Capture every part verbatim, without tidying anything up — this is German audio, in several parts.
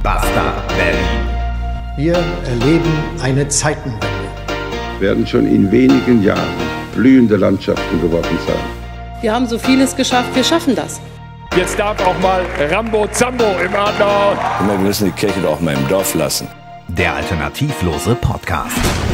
Basta Berlin. Wir erleben eine Zeitenwende. Werden schon in wenigen Jahren blühende Landschaften geworden sein. Wir haben so vieles geschafft, wir schaffen das. Jetzt darf auch mal Rambo Zambo im Adler. Wir müssen die Kirche doch auch mal im Dorf lassen. Der alternativlose Podcast.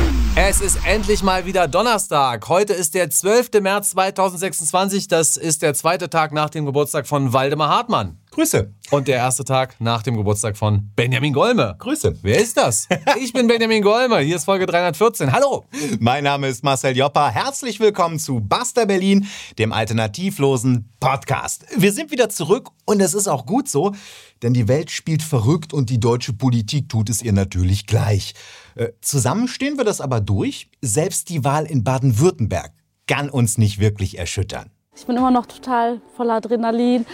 Es ist endlich mal wieder Donnerstag. Heute ist der zwölfte März zweitausendsechsundzwanzig. Das ist der zweite Tag nach dem Geburtstag von Waldemar Hartmann. Grüße. Und der erste Tag nach dem Geburtstag von Benjamin Golme. Grüße. Wer ist das? Ich bin Benjamin Golme. Hier ist Folge dreihundertvierzehn. Hallo. Mein Name ist Marcel Joppa. Herzlich willkommen zu Basta Berlin, dem alternativlosen Podcast. Wir sind wieder zurück und es ist auch gut so, denn die Welt spielt verrückt und die deutsche Politik tut es ihr natürlich gleich. Äh, zusammen stehen wir das aber durch. Selbst die Wahl in Baden-Württemberg kann uns nicht wirklich erschüttern. Ich bin immer noch total voller Adrenalin.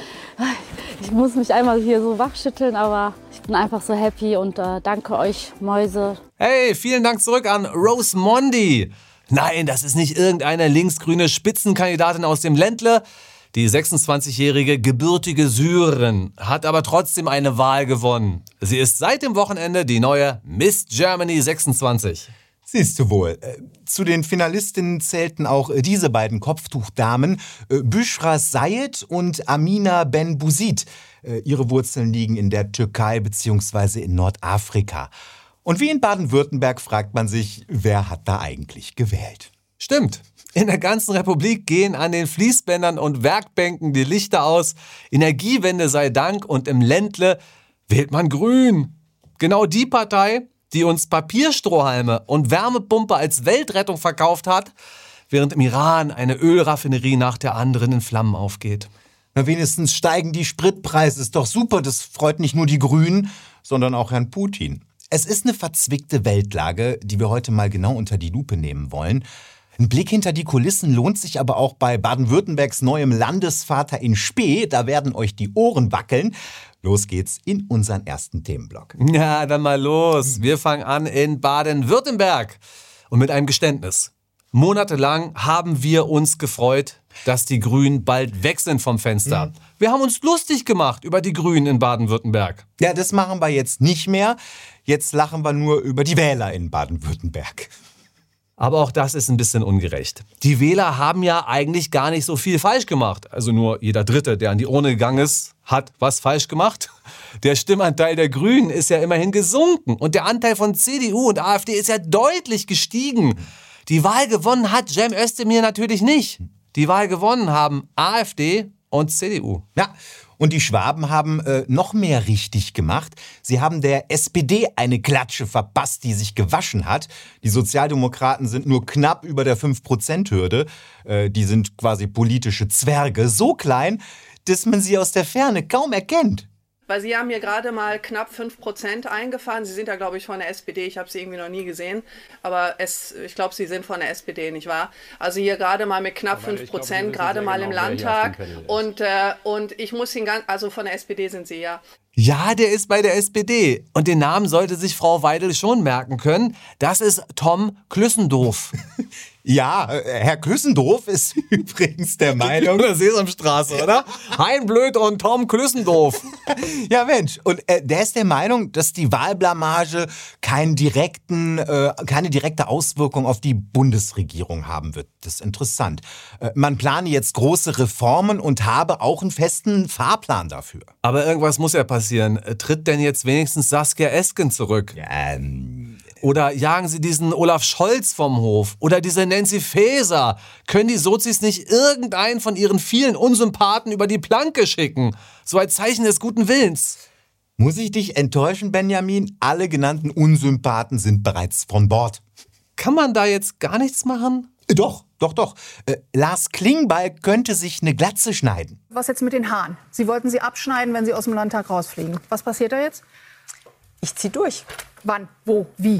Ich muss mich einmal hier so wachschütteln, aber ich bin einfach so happy und äh, danke euch, Mäuse. Hey, vielen Dank zurück an Rose Mondi. Nein, das ist nicht irgendeine linksgrüne Spitzenkandidatin aus dem Ländle. Die sechsundzwanzigjährige gebürtige Syrerin hat aber trotzdem eine Wahl gewonnen. Sie ist seit dem Wochenende die neue Miss Germany sechsundzwanzig. Siehst du wohl. Zu den Finalistinnen zählten auch diese beiden Kopftuchdamen, Büschra Sayed und Amina Ben Bouzid. Ihre Wurzeln liegen in der Türkei bzw. in Nordafrika. Und wie in Baden-Württemberg fragt man sich, wer hat da eigentlich gewählt? Stimmt. In der ganzen Republik gehen an den Fließbändern und Werkbänken die Lichter aus. Energiewende sei Dank und im Ländle wählt man Grün. Genau die Partei, die uns Papierstrohhalme und Wärmepumpe als Weltrettung verkauft hat, während im Iran eine Ölraffinerie nach der anderen in Flammen aufgeht. Na, wenigstens steigen die Spritpreise. Ist doch super, das freut nicht nur die Grünen, sondern auch Herrn Putin. Es ist eine verzwickte Weltlage, die wir heute mal genau unter die Lupe nehmen wollen. Ein Blick hinter die Kulissen lohnt sich aber auch bei Baden-Württembergs neuem Landesvater in Spee. Da werden euch die Ohren wackeln. Los geht's in unseren ersten Themenblock. Ja, dann mal los. Wir fangen an in Baden-Württemberg. Und mit einem Geständnis. Monatelang haben wir uns gefreut, dass die Grünen bald weg sind vom Fenster. Mhm. Wir haben uns lustig gemacht über die Grünen in Baden-Württemberg. Ja, das machen wir jetzt nicht mehr. Jetzt lachen wir nur über die Wähler in Baden-Württemberg. Aber auch das ist ein bisschen ungerecht. Die Wähler haben ja eigentlich gar nicht so viel falsch gemacht. Also nur jeder Dritte, der an die Urne gegangen ist, hat was falsch gemacht. Der Stimmanteil der Grünen ist ja immerhin gesunken. Und der Anteil von C D U und AfD ist ja deutlich gestiegen. Die Wahl gewonnen hat Cem Özdemir natürlich nicht. Die Wahl gewonnen haben AfD und C D U. Ja, und die Schwaben haben äh, noch mehr richtig gemacht. Sie haben der S P D eine Klatsche verpasst, die sich gewaschen hat. Die Sozialdemokraten sind nur knapp über der fünf Prozent Hürde. Äh, die sind quasi politische Zwerge. So klein, dass man sie aus der Ferne kaum erkennt. Weil Sie haben hier gerade mal knapp fünf Prozent eingefahren. Sie sind da, glaube ich, von der S P D. Ich habe sie irgendwie noch nie gesehen. Aber es, ich glaube, Sie sind von der S P D, nicht wahr? Also hier gerade mal mit knapp fünf Prozent, gerade mal im Landtag. Und, äh, und ich muss Ihnen ganz, also von der S P D sind Sie, ja. Ja, der ist bei der S P D. Und den Namen sollte sich Frau Weidel schon merken können. Das ist Tom Klüssendorf. Ja, Herr Klüssendorf ist übrigens der Meinung... Oder Sesamstraße, oder? Hein Blöd und Tom Klüssendorf. Ja, Mensch. Und äh, der ist der Meinung, dass die Wahlblamage keinen direkten, äh, keine direkte Auswirkung auf die Bundesregierung haben wird. Das ist interessant. Äh, man plane jetzt große Reformen und habe auch einen festen Fahrplan dafür. Aber irgendwas muss ja passieren. Tritt denn jetzt wenigstens Saskia Esken zurück? Ja, ähm... Oder jagen Sie diesen Olaf Scholz vom Hof? Oder diese Nancy Faeser? Können die Sozis nicht irgendeinen von ihren vielen Unsympathen über die Planke schicken? So als Zeichen des guten Willens. Muss ich dich enttäuschen, Benjamin? Alle genannten Unsympathen sind bereits von Bord. Kann man da jetzt gar nichts machen? Doch, doch, doch. Äh, Lars Klingbeil könnte sich eine Glatze schneiden. Was jetzt mit den Haaren? Sie wollten sie abschneiden, wenn sie aus dem Landtag rausfliegen. Was passiert da jetzt? Ich zieh durch. Wann? Wo? Wie?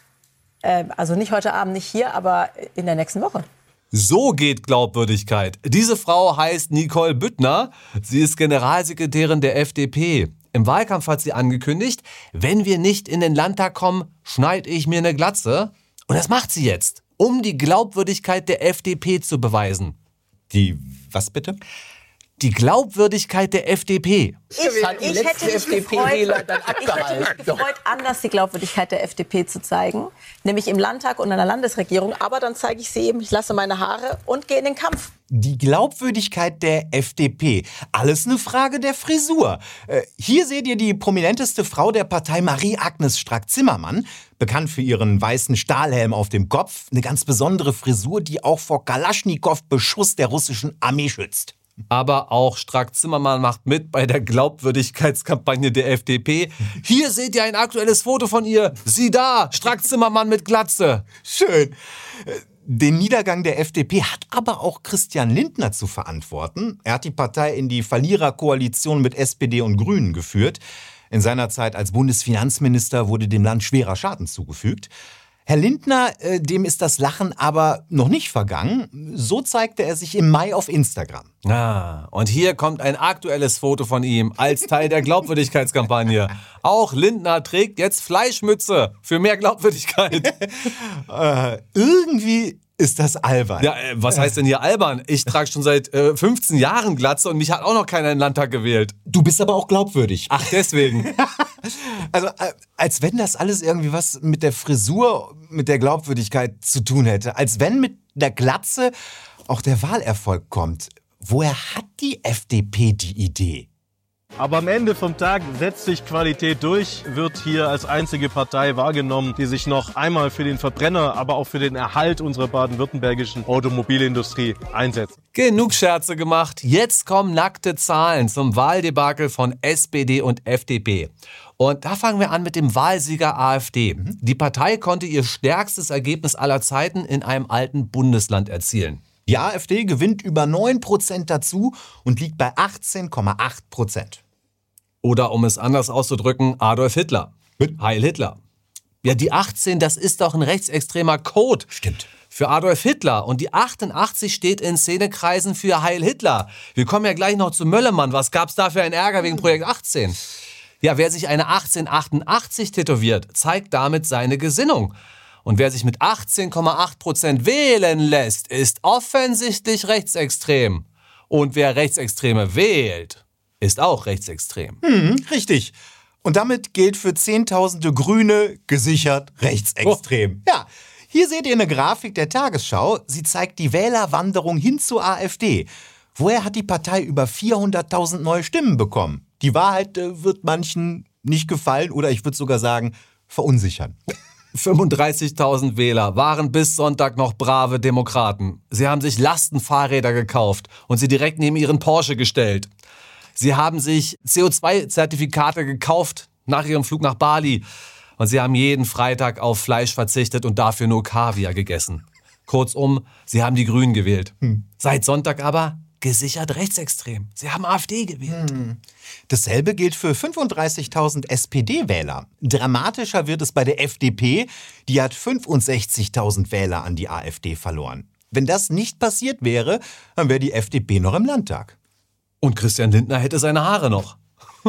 Äh, also nicht heute Abend, nicht hier, aber in der nächsten Woche. So geht Glaubwürdigkeit. Diese Frau heißt Nicole Büttner. Sie ist Generalsekretärin der F D P. Im Wahlkampf hat sie angekündigt, wenn wir nicht in den Landtag kommen, schneide ich mir eine Glatze. Und das macht sie jetzt, um die Glaubwürdigkeit der F D P zu beweisen. Die was bitte? Die Glaubwürdigkeit der F D P. Ich, ich hätte mich gefreut, ich hätte mich gefreut, anders die Glaubwürdigkeit der F D P zu zeigen, nämlich im Landtag und in der Landesregierung. Aber dann zeige ich sie eben, ich lasse meine Haare und gehe in den Kampf. Die Glaubwürdigkeit der F D P. Alles eine Frage der Frisur. Äh, hier seht ihr die prominenteste Frau der Partei, Marie-Agnes Strack-Zimmermann. Bekannt für ihren weißen Stahlhelm auf dem Kopf. Eine ganz besondere Frisur, die auch vor Kalaschnikow-Beschuss der russischen Armee schützt. Aber auch Strack-Zimmermann macht mit bei der Glaubwürdigkeitskampagne der F D P. Hier seht ihr ein aktuelles Foto von ihr. Sieh da, Strack-Zimmermann mit Glatze. Schön. Den Niedergang der F D P hat aber auch Christian Lindner zu verantworten. Er hat die Partei in die Verliererkoalition mit S P D und Grünen geführt. In seiner Zeit als Bundesfinanzminister wurde dem Land schwerer Schaden zugefügt. Herr Lindner, äh, dem ist das Lachen aber noch nicht vergangen. So zeigte er sich im Mai auf Instagram. Ah, und hier kommt ein aktuelles Foto von ihm als Teil der Glaubwürdigkeitskampagne. Auch Lindner trägt jetzt Fleischmütze für mehr Glaubwürdigkeit. äh, irgendwie ist das albern. Ja, äh, was heißt denn hier albern? Ich trage schon seit äh, fünfzehn Jahren Glatze und mich hat auch noch keiner in den Landtag gewählt. Du bist aber auch glaubwürdig. Ach, deswegen. Also, äh, als wenn das alles irgendwie was mit der Frisur, mit der Glaubwürdigkeit zu tun hätte. Als wenn mit der Glatze auch der Wahlerfolg kommt. Woher hat die F D P die Idee? Aber am Ende vom Tag setzt sich Qualität durch, wird hier als einzige Partei wahrgenommen, die sich noch einmal für den Verbrenner, aber auch für den Erhalt unserer baden-württembergischen Automobilindustrie einsetzt. Genug Scherze gemacht. Jetzt kommen nackte Zahlen zum Wahldebakel von S P D und F D P. Und da fangen wir an mit dem Wahlsieger AfD. Mhm. Die Partei konnte ihr stärkstes Ergebnis aller Zeiten in einem alten Bundesland erzielen. Die AfD gewinnt über neun Prozent dazu und liegt bei achtzehn Komma acht Prozent. Oder um es anders auszudrücken, Adolf Hitler. Mit? Heil Hitler. Ja, die achtzehn, das ist doch ein rechtsextremer Code. Stimmt. Für Adolf Hitler. Und die achtundachtzig steht in Szenekreisen für Heil Hitler. Wir kommen ja gleich noch zu Möllermann. Was gab's da für einen Ärger wegen Projekt achtzehn? Ja, wer sich eine achtzehnhundertachtundachtzig tätowiert, zeigt damit seine Gesinnung. Und wer sich mit achtzehn Komma acht Prozent wählen lässt, ist offensichtlich rechtsextrem. Und wer Rechtsextreme wählt, ist auch rechtsextrem. Hm, richtig. Und damit gilt für Zehntausende Grüne gesichert rechtsextrem. Oh. Ja, hier seht ihr eine Grafik der Tagesschau. Sie zeigt die Wählerwanderung hin zur AfD. Woher hat die Partei über vierhunderttausend neue Stimmen bekommen? Die Wahrheit äh, wird manchen nicht gefallen oder ich würde sogar sagen, verunsichern. fünfunddreißigtausend Wähler waren bis Sonntag noch brave Demokraten. Sie haben sich Lastenfahrräder gekauft und sie direkt neben ihren Porsche gestellt. Sie haben sich C O zwei Zertifikate gekauft nach ihrem Flug nach Bali. Und sie haben jeden Freitag auf Fleisch verzichtet und dafür nur Kaviar gegessen. Kurzum, sie haben die Grünen gewählt. Hm. Seit Sonntag aber gesichert rechtsextrem. Sie haben AfD gewählt. Hm. Dasselbe gilt für fünfunddreißigtausend S P D-Wähler. Dramatischer wird es bei der F D P. Die hat fünfundsechzigtausend Wähler an die AfD verloren. Wenn das nicht passiert wäre, dann wäre die F D P noch im Landtag. Und Christian Lindner hätte seine Haare noch.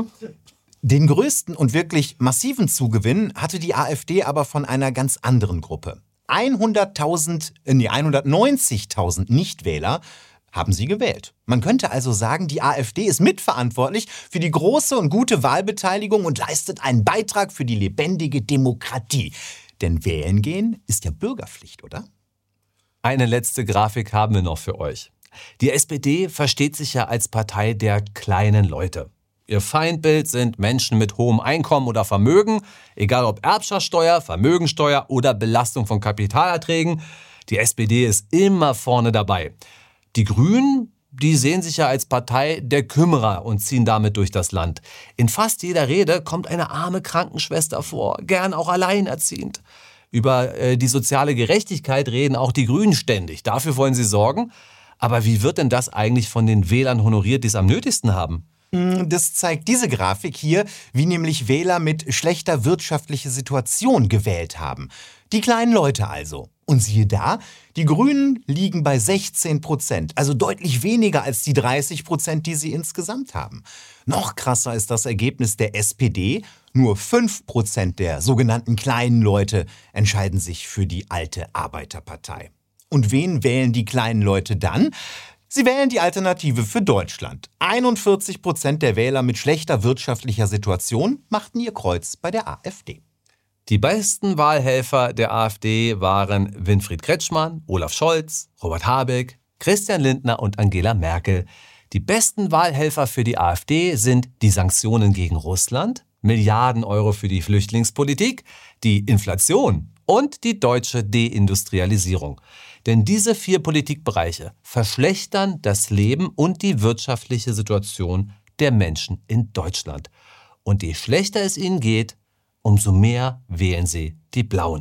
Den größten und wirklich massiven Zugewinn hatte die AfD aber von einer ganz anderen Gruppe. hunderttausend, nee, hundertneunzigtausend Nichtwähler haben sie gewählt. Man könnte also sagen, die AfD ist mitverantwortlich für die große und gute Wahlbeteiligung und leistet einen Beitrag für die lebendige Demokratie. Denn wählen gehen ist ja Bürgerpflicht, oder? Eine letzte Grafik haben wir noch für euch. Die S P D versteht sich ja als Partei der kleinen Leute. Ihr Feindbild sind Menschen mit hohem Einkommen oder Vermögen, egal ob Erbschaftssteuer, Vermögensteuer oder Belastung von Kapitalerträgen. Die S P D ist immer vorne dabei. Die Grünen, die sehen sich ja als Partei der Kümmerer und ziehen damit durch das Land. In fast jeder Rede kommt eine arme Krankenschwester vor, gern auch alleinerziehend. Über äh, die soziale Gerechtigkeit reden auch die Grünen ständig. Dafür wollen sie sorgen. Aber wie wird denn das eigentlich von den Wählern honoriert, die es am nötigsten haben? Das zeigt diese Grafik hier, wie nämlich Wähler mit schlechter wirtschaftlicher Situation gewählt haben. Die kleinen Leute also. Und siehe da, die Grünen liegen bei sechzehn Prozent, also deutlich weniger als die dreißig Prozent, die sie insgesamt haben. Noch krasser ist das Ergebnis der S P D. Nur fünf Prozent der sogenannten kleinen Leute entscheiden sich für die alte Arbeiterpartei. Und wen wählen die kleinen Leute dann? Sie wählen die Alternative für Deutschland. einundvierzig Prozent der Wähler mit schlechter wirtschaftlicher Situation machten ihr Kreuz bei der AfD. Die besten Wahlhelfer der AfD waren Winfried Kretschmann, Olaf Scholz, Robert Habeck, Christian Lindner und Angela Merkel. Die besten Wahlhelfer für die AfD sind die Sanktionen gegen Russland, Milliarden Euro für die Flüchtlingspolitik, die Inflation und die deutsche Deindustrialisierung. Denn diese vier Politikbereiche verschlechtern das Leben und die wirtschaftliche Situation der Menschen in Deutschland. Und je schlechter es ihnen geht, umso mehr wählen sie die Blauen.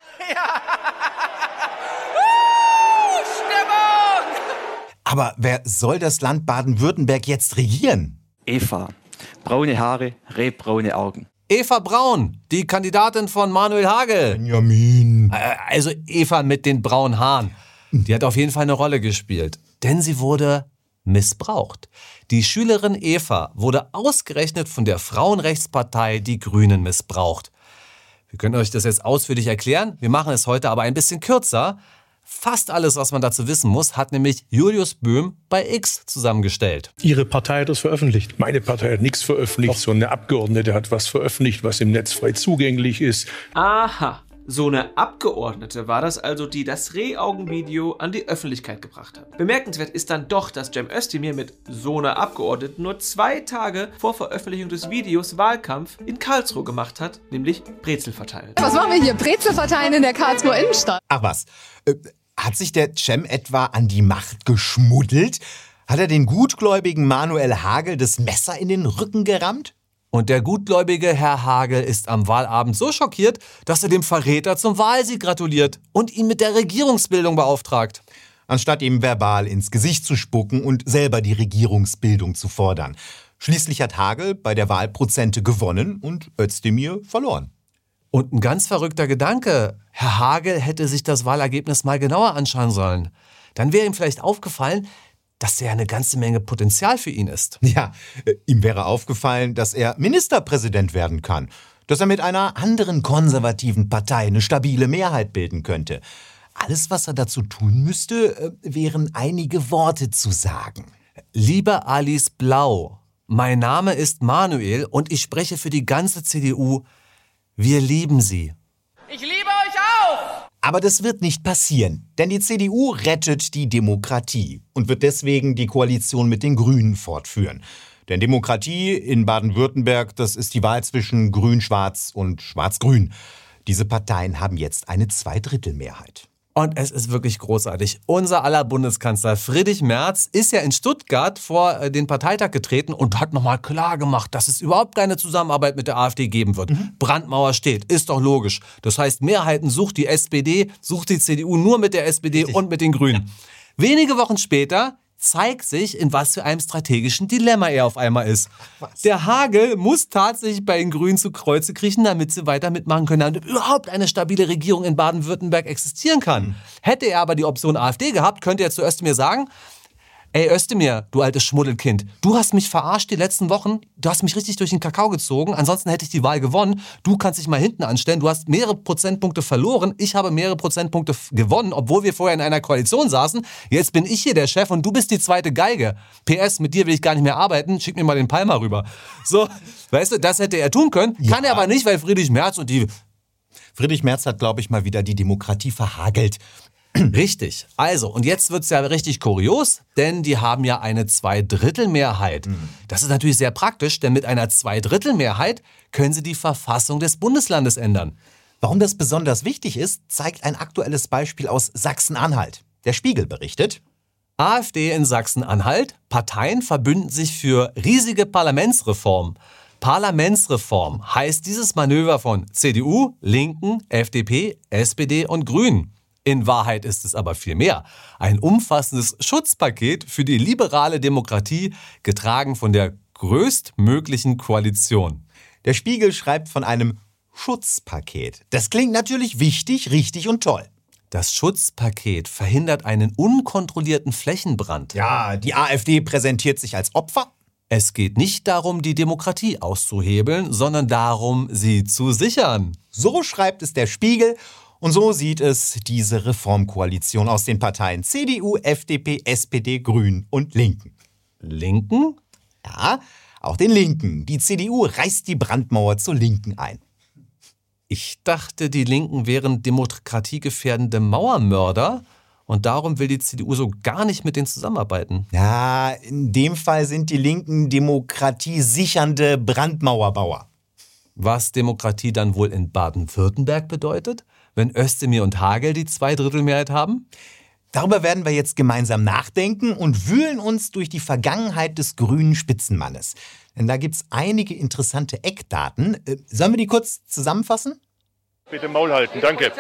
Aber wer soll das Land Baden-Württemberg jetzt regieren? Eva. Braune Haare, rotbraune Augen. Eva Braun, die Kandidatin von Manuel Hagel. Benjamin. Also Eva mit den braunen Haaren. Die hat auf jeden Fall eine Rolle gespielt. Denn sie wurde missbraucht. Die Schülerin Eva wurde ausgerechnet von der Frauenrechtspartei Die Grünen missbraucht. Wir können euch das jetzt ausführlich erklären. Wir machen es heute aber ein bisschen kürzer. Fast alles, was man dazu wissen muss, hat nämlich Julius Böhm bei X zusammengestellt. Ihre Partei hat das veröffentlicht. Meine Partei hat nichts veröffentlicht. So eine Abgeordnete hat was veröffentlicht, was im Netz frei zugänglich ist. Aha, so eine Abgeordnete war das also, die das Rehaugen-Video an die Öffentlichkeit gebracht hat. Bemerkenswert ist dann doch, dass Cem Özdemir mit so einer Abgeordneten nur zwei Tage vor Veröffentlichung des Videos Wahlkampf in Karlsruhe gemacht hat, nämlich Brezel verteilen. Was machen wir hier? Brezel verteilen in der Karlsruher Innenstadt. Ach was, äh, hat sich der Cem etwa an die Macht geschmuddelt? Hat er den gutgläubigen Manuel Hagel das Messer in den Rücken gerammt? Und der gutgläubige Herr Hagel ist am Wahlabend so schockiert, dass er dem Verräter zum Wahlsieg gratuliert und ihn mit der Regierungsbildung beauftragt. Anstatt ihm verbal ins Gesicht zu spucken und selber die Regierungsbildung zu fordern. Schließlich hat Hagel bei der Wahl Prozente gewonnen und Özdemir verloren. Und ein ganz verrückter Gedanke. Herr Hagel hätte sich das Wahlergebnis mal genauer anschauen sollen. Dann wäre ihm vielleicht aufgefallen, dass er eine ganze Menge Potenzial für ihn ist. Ja, äh, ihm wäre aufgefallen, dass er Ministerpräsident werden kann. Dass er mit einer anderen konservativen Partei eine stabile Mehrheit bilden könnte. Alles, was er dazu tun müsste, äh, wären einige Worte zu sagen. Liebe Alice Blau, mein Name ist Manuel und ich spreche für die ganze C D U. Wir lieben Sie. Ich liebe euch auch! Aber das wird nicht passieren, denn die C D U rettet die Demokratie und wird deswegen die Koalition mit den Grünen fortführen. Denn Demokratie in Baden-Württemberg, das ist die Wahl zwischen Grün-Schwarz und Schwarz-Grün. Diese Parteien haben jetzt eine Zweidrittelmehrheit. Und es ist wirklich großartig. Unser aller Bundeskanzler Friedrich Merz ist ja in Stuttgart vor den Parteitag getreten und hat nochmal klar gemacht, dass es überhaupt keine Zusammenarbeit mit der AfD geben wird. Mhm. Brandmauer steht, ist doch logisch. Das heißt, Mehrheiten sucht die S P D, sucht die C D U nur mit der S P D Richtig. Und mit den Grünen. Ja. Wenige Wochen später zeigt sich, in was für einem strategischen Dilemma er auf einmal ist. Was? Der Hagel muss tatsächlich bei den Grünen zu Kreuze kriechen, damit sie weiter mitmachen können, damit überhaupt eine stabile Regierung in Baden-Württemberg existieren kann. Mhm. Hätte er aber die Option AfD gehabt, könnte er zu Özdemir sagen, ey Özdemir, du altes Schmuddelkind, du hast mich verarscht die letzten Wochen, du hast mich richtig durch den Kakao gezogen, ansonsten hätte ich die Wahl gewonnen, du kannst dich mal hinten anstellen, du hast mehrere Prozentpunkte verloren, ich habe mehrere Prozentpunkte f- gewonnen, obwohl wir vorher in einer Koalition saßen, jetzt bin ich hier der Chef und du bist die zweite Geige. P S, mit dir will ich gar nicht mehr arbeiten, schick mir mal den Palmer rüber. So, weißt du, das hätte er tun können, ja. Kann er aber nicht, weil Friedrich Merz und die... Friedrich Merz hat, glaube ich, mal wieder die Demokratie verhagelt. Richtig. Also, und jetzt wird's ja richtig kurios, denn die haben ja eine Zweidrittelmehrheit. Mhm. Das ist natürlich sehr praktisch, denn mit einer Zweidrittelmehrheit können sie die Verfassung des Bundeslandes ändern. Warum das besonders wichtig ist, zeigt ein aktuelles Beispiel aus Sachsen-Anhalt. Der Spiegel berichtet: AfD in Sachsen-Anhalt, Parteien verbünden sich für riesige Parlamentsreform. Parlamentsreform heißt dieses Manöver von C D U, Linken, F D P, S P D und Grünen. In Wahrheit ist es aber viel mehr. Ein umfassendes Schutzpaket für die liberale Demokratie, getragen von der größtmöglichen Koalition. Der Spiegel schreibt von einem Schutzpaket. Das klingt natürlich wichtig, richtig und toll. Das Schutzpaket verhindert einen unkontrollierten Flächenbrand. Ja, die AfD präsentiert sich als Opfer. Es geht nicht darum, die Demokratie auszuhebeln, sondern darum, sie zu sichern. So schreibt es der Spiegel. Und so sieht es diese Reformkoalition aus den Parteien C D U, F D P, S P D, Grünen und Linken. Linken? Ja, auch den Linken. Die C D U reißt die Brandmauer zur Linken ein. Ich dachte, die Linken wären demokratiegefährdende Mauermörder und darum will die C D U so gar nicht mit denen zusammenarbeiten. Ja, in dem Fall sind die Linken demokratiesichernde Brandmauerbauer. Was Demokratie dann wohl in Baden-Württemberg bedeutet, wenn Özdemir und Hagel die Zweidrittelmehrheit haben? Darüber werden wir jetzt gemeinsam nachdenken und wühlen uns durch die Vergangenheit des grünen Spitzenmannes. Denn da gibt's einige interessante Eckdaten. Sollen wir die kurz zusammenfassen? Bitte Maul halten, danke.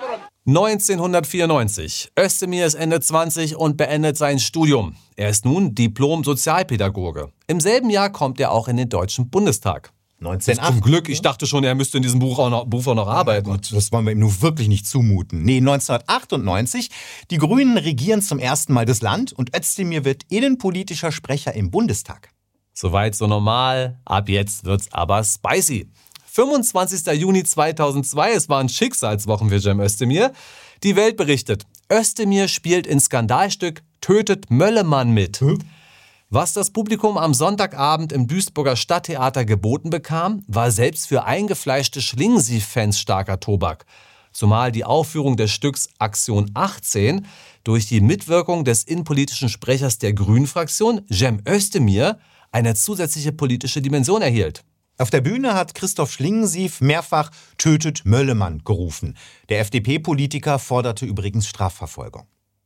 neunzehnhundertvierundneunzig. Özdemir ist Ende zwanzig und beendet sein Studium. Er ist nun Diplom-Sozialpädagoge. Im selben Jahr kommt er auch in den Deutschen Bundestag. neunzehnhundertacht. Zum Glück, ich dachte schon, er müsste in diesem Buch auch noch, Beruf auch noch arbeiten. Oh Gott, das wollen wir ihm nur wirklich nicht zumuten. Nee, neunzehnhundertachtundneunzig. Die Grünen regieren zum ersten Mal das Land und Özdemir wird innenpolitischer Sprecher im Bundestag. Soweit so normal, ab jetzt wird's aber spicy. fünfundzwanzigster Juni zweitausendzwei, es waren Schicksalswochen für Cem Özdemir. Die Welt berichtet, Özdemir spielt in Skandalstück Tötet Möllemann mit. Hm? Was das Publikum am Sonntagabend im Duisburger Stadttheater geboten bekam, war selbst für eingefleischte Schlingensief-Fans starker Tobak. Zumal die Aufführung des Stücks Aktion achtzehn durch die Mitwirkung des innenpolitischen Sprechers der Grünen-Fraktion, Cem Özdemir, eine zusätzliche politische Dimension erhielt. Auf der Bühne hat Christoph Schlingensief mehrfach »Tötet Möllemann« gerufen. Der F D P-Politiker forderte übrigens Strafverfolgung.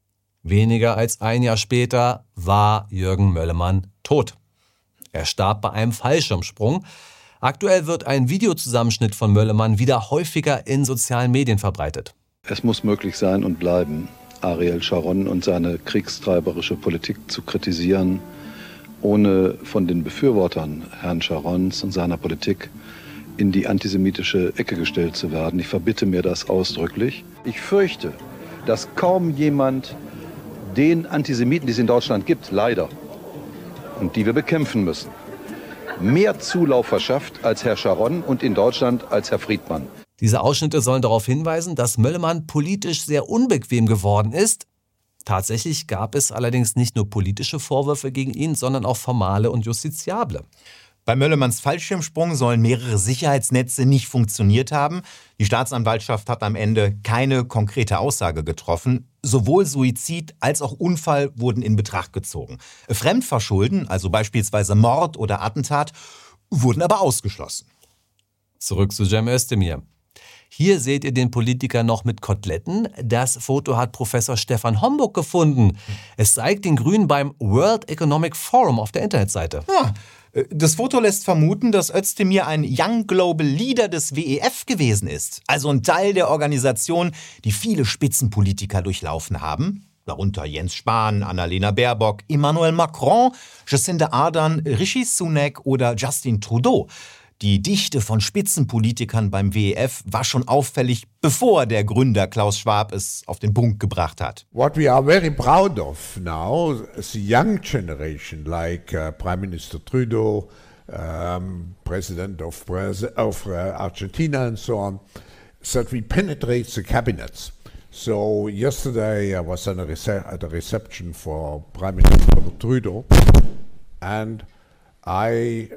Weniger als ein Jahr später war Jürgen Möllemann tot. Er starb bei einem Fallschirmsprung. Aktuell wird ein Videozusammenschnitt von Möllemann wieder häufiger in sozialen Medien verbreitet. Es muss möglich sein und bleiben, Ariel Sharon und seine kriegstreiberische Politik zu kritisieren, ohne von den Befürwortern Herrn Sharons und seiner Politik in die antisemitische Ecke gestellt zu werden. Ich verbitte mir das ausdrücklich. Ich fürchte, dass kaum jemand den Antisemiten, die es in Deutschland gibt, leider, und die wir bekämpfen müssen, mehr Zulauf verschafft als Herr Sharon und in Deutschland als Herr Friedmann. Diese Ausschnitte sollen darauf hinweisen, dass Möllemann politisch sehr unbequem geworden ist. Tatsächlich gab es allerdings nicht nur politische Vorwürfe gegen ihn, sondern auch formale und justiziable. Bei Möllemanns Fallschirmsprung sollen mehrere Sicherheitsnetze nicht funktioniert haben. Die Staatsanwaltschaft hat am Ende keine konkrete Aussage getroffen. Sowohl Suizid als auch Unfall wurden in Betracht gezogen. Fremdverschulden, also beispielsweise Mord oder Attentat, wurden aber ausgeschlossen. Zurück zu Cem Özdemir. Hier seht ihr den Politiker noch mit Koteletten. Das Foto hat Professor Stefan Homburg gefunden. Es zeigt den Grünen beim World Economic Forum auf der Internetseite. Ja, das Foto lässt vermuten, dass Özdemir ein Young Global Leader des W E F gewesen ist. Also ein Teil der Organisation, die viele Spitzenpolitiker durchlaufen haben. Darunter Jens Spahn, Annalena Baerbock, Emmanuel Macron, Jacinda Ardern, Rishi Sunak oder Justin Trudeau. Die Dichte von Spitzenpolitikern beim W E F war schon auffällig, bevor der Gründer Klaus Schwab es auf den Punkt gebracht hat. What we are very proud of now, is the young generation, like uh, Prime Minister Trudeau, um, President of, of uh, Argentina and so on, that we penetrate the cabinets. So yesterday I was at a, rece- at a reception for Prime Minister Trudeau, and I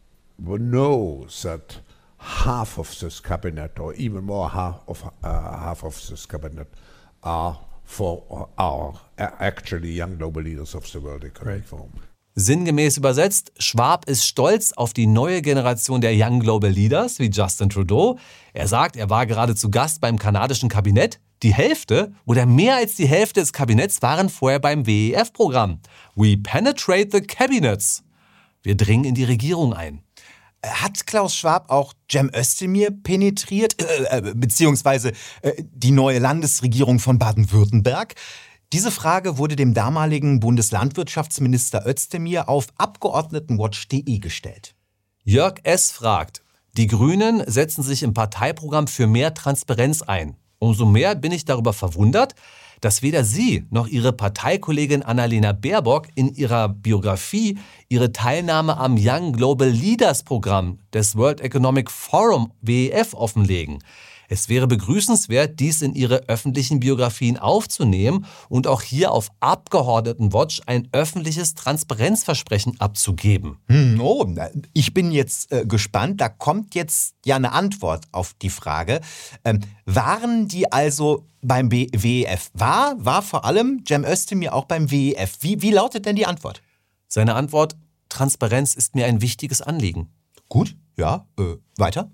know that half of this cabinet, or even more half of uh, half of this cabinet, are for are actually young global leaders of the World Economic Forum. Sinngemäß übersetzt, Schwab ist stolz auf die neue Generation der Young Global Leaders wie Justin Trudeau. Er sagt, er war gerade zu Gast beim kanadischen Kabinett. Die Hälfte oder mehr als die Hälfte des Kabinetts waren vorher beim W E F-Programm. We penetrate the cabinets. Wir dringen in die Regierung ein. Hat Klaus Schwab auch Cem Özdemir penetriert, äh, äh, beziehungsweise äh, die neue Landesregierung von Baden-Württemberg? Diese Frage wurde dem damaligen Bundeslandwirtschaftsminister Özdemir auf Abgeordnetenwatch punkt de gestellt. Jörg S. fragt, die Grünen setzen sich im Parteiprogramm für mehr Transparenz ein. Umso mehr bin ich darüber verwundert, dass weder Sie noch Ihre Parteikollegin Annalena Baerbock in ihrer Biografie ihre Teilnahme am Young Global Leaders Programm des World Economic Forum W E F offenlegen. Es wäre begrüßenswert, dies in ihre öffentlichen Biografien aufzunehmen und auch hier auf Abgeordnetenwatch ein öffentliches Transparenzversprechen abzugeben. Hm, oh, ich bin jetzt äh, gespannt. Da kommt jetzt ja eine Antwort auf die Frage. Ähm, waren die also beim W E F? War, war vor allem Cem Özdemir auch beim W E F? Wie, wie lautet denn die Antwort? Seine Antwort: Transparenz ist mir ein wichtiges Anliegen. Gut, ja, äh, weiter?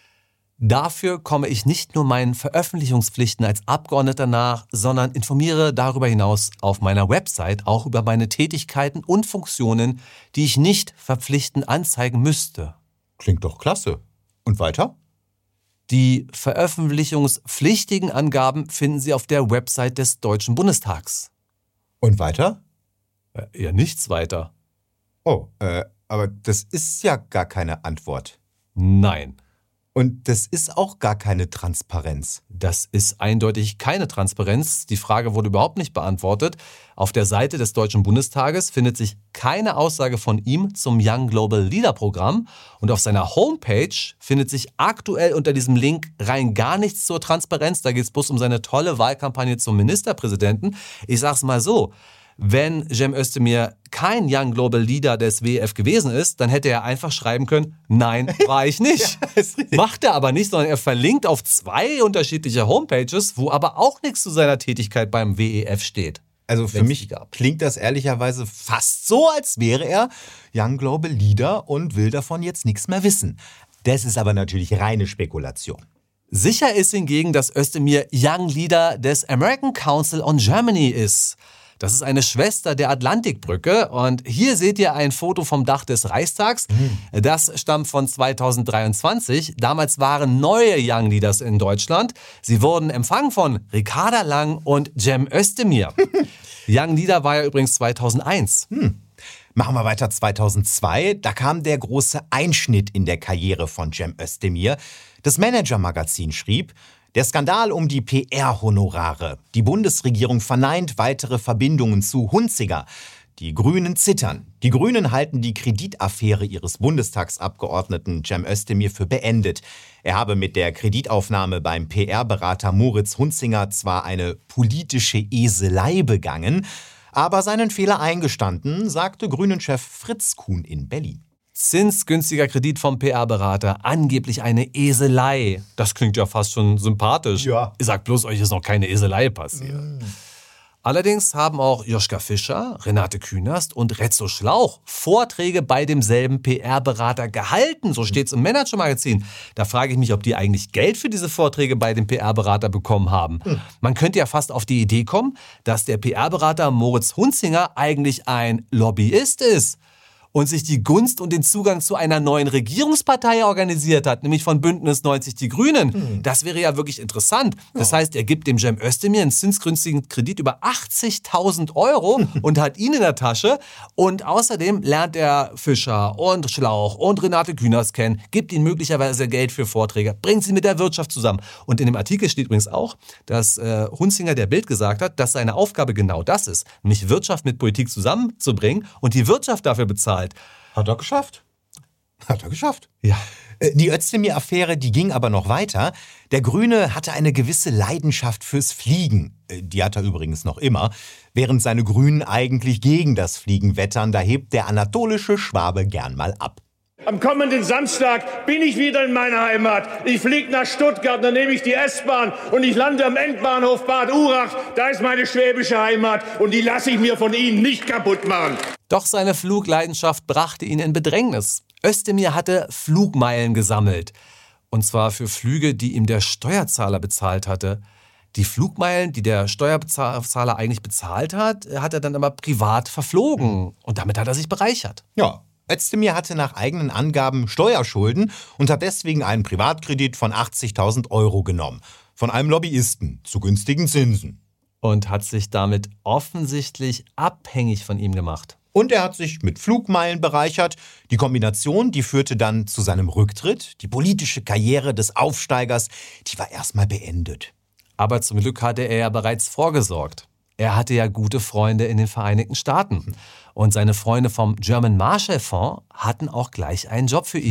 Dafür komme ich nicht nur meinen Veröffentlichungspflichten als Abgeordneter nach, sondern informiere darüber hinaus auf meiner Website auch über meine Tätigkeiten und Funktionen, die ich nicht verpflichtend anzeigen müsste. Klingt doch klasse. Und weiter? Die veröffentlichungspflichtigen Angaben finden Sie auf der Website des Deutschen Bundestags. Und weiter? Äh, ja, nichts weiter. Oh, äh, aber das ist ja gar keine Antwort. Nein. Und das ist auch gar keine Transparenz. Das ist eindeutig keine Transparenz. Die Frage wurde überhaupt nicht beantwortet. Auf der Seite des Deutschen Bundestages findet sich keine Aussage von ihm zum Young Global Leader Programm. Und auf seiner Homepage findet sich aktuell unter diesem Link rein gar nichts zur Transparenz. Da geht es bloß um seine tolle Wahlkampagne zum Ministerpräsidenten. Ich sag's mal so: Wenn Cem Özdemir kein Young Global Leader des W E F gewesen ist, dann hätte er einfach schreiben können, nein, war ich nicht. Ja, macht er aber nicht, sondern er verlinkt auf zwei unterschiedliche Homepages, wo aber auch nichts zu seiner Tätigkeit beim W E F steht. Also für mich klingt das ehrlicherweise fast so, als wäre er Young Global Leader und will davon jetzt nichts mehr wissen. Das ist aber natürlich reine Spekulation. Sicher ist hingegen, dass Özdemir Young Leader des American Council on Germany ist. Das ist eine Schwester der Atlantikbrücke und hier seht ihr ein Foto vom Dach des Reichstags. Mhm. Das stammt von zweitausenddreiundzwanzig. Damals waren neue Young Leaders in Deutschland. Sie wurden empfangen von Ricarda Lang und Cem Özdemir. Young Leader war ja übrigens zweitausendeins. Hm. Machen wir weiter zweitausendzwei. Da kam der große Einschnitt in der Karriere von Cem Özdemir. Das Manager-Magazin schrieb: Der Skandal um die P R-Honorare. Die Bundesregierung verneint weitere Verbindungen zu Hunziker. Die Grünen zittern. Die Grünen halten die Kreditaffäre ihres Bundestagsabgeordneten Cem Özdemir für beendet. Er habe mit der Kreditaufnahme beim P R-Berater Moritz Hunziker zwar eine politische Eselei begangen, aber seinen Fehler eingestanden, sagte Grünen-Chef Fritz Kuhn in Berlin. Zinsgünstiger Kredit vom P R-Berater, angeblich eine Eselei. Das klingt ja fast schon sympathisch. Ja. Ich sag bloß, euch ist noch keine Eselei passiert. Mm. Allerdings haben auch Joschka Fischer, Renate Künast und Rezzo Schlauch Vorträge bei demselben P R-Berater gehalten. So steht's im Manager-Magazin. Da frage ich mich, ob die eigentlich Geld für diese Vorträge bei dem P R-Berater bekommen haben. Hm. Man könnte ja fast auf die Idee kommen, dass der P R-Berater Moritz Hunziker eigentlich ein Lobbyist ist und sich die Gunst und den Zugang zu einer neuen Regierungspartei organisiert hat, nämlich von Bündnis neunzig Die Grünen. Mhm. Das wäre ja wirklich interessant. Das ja. heißt, er gibt dem Cem Özdemir einen zinsgünstigen Kredit über achtzigtausend Euro und hat ihn in der Tasche. Und außerdem lernt er Fischer und Schlauch und Renate Künast kennen, gibt ihnen möglicherweise Geld für Vorträge, bringt sie mit der Wirtschaft zusammen. Und in dem Artikel steht übrigens auch, dass äh, Hunziker der Bild gesagt hat, dass seine Aufgabe genau das ist, nämlich Wirtschaft mit Politik zusammenzubringen und die Wirtschaft dafür bezahlt. Hat er geschafft. Hat er geschafft. Ja. Die Özdemir-Affäre, die ging aber noch weiter. Der Grüne hatte eine gewisse Leidenschaft fürs Fliegen. Die hat er übrigens noch immer. Während seine Grünen eigentlich gegen das Fliegen wettern, da hebt der anatolische Schwabe gern mal ab. Am kommenden Samstag bin ich wieder in meiner Heimat. Ich fliege nach Stuttgart, dann nehme ich die S-Bahn und ich lande am Endbahnhof Bad Urach. Da ist meine schwäbische Heimat und die lasse ich mir von Ihnen nicht kaputt machen. Doch seine Flugleidenschaft brachte ihn in Bedrängnis. Özdemir hatte Flugmeilen gesammelt. Und zwar für Flüge, die ihm der Steuerzahler bezahlt hatte. Die Flugmeilen, die der Steuerzahler eigentlich bezahlt hat, hat er dann aber privat verflogen. Und damit hat er sich bereichert. Ja. Özdemir hatte nach eigenen Angaben Steuerschulden und hat deswegen einen Privatkredit von achtzigtausend Euro genommen. Von einem Lobbyisten zu günstigen Zinsen. Und hat sich damit offensichtlich abhängig von ihm gemacht. Und er hat sich mit Flugmeilen bereichert. Die Kombination, die führte dann zu seinem Rücktritt. Die politische Karriere des Aufsteigers, die war erstmal beendet. Aber zum Glück hatte er ja bereits vorgesorgt. Er hatte ja gute Freunde in den Vereinigten Staaten. Und seine Freunde vom German Marshall Fund hatten auch gleich einen Job für ihn.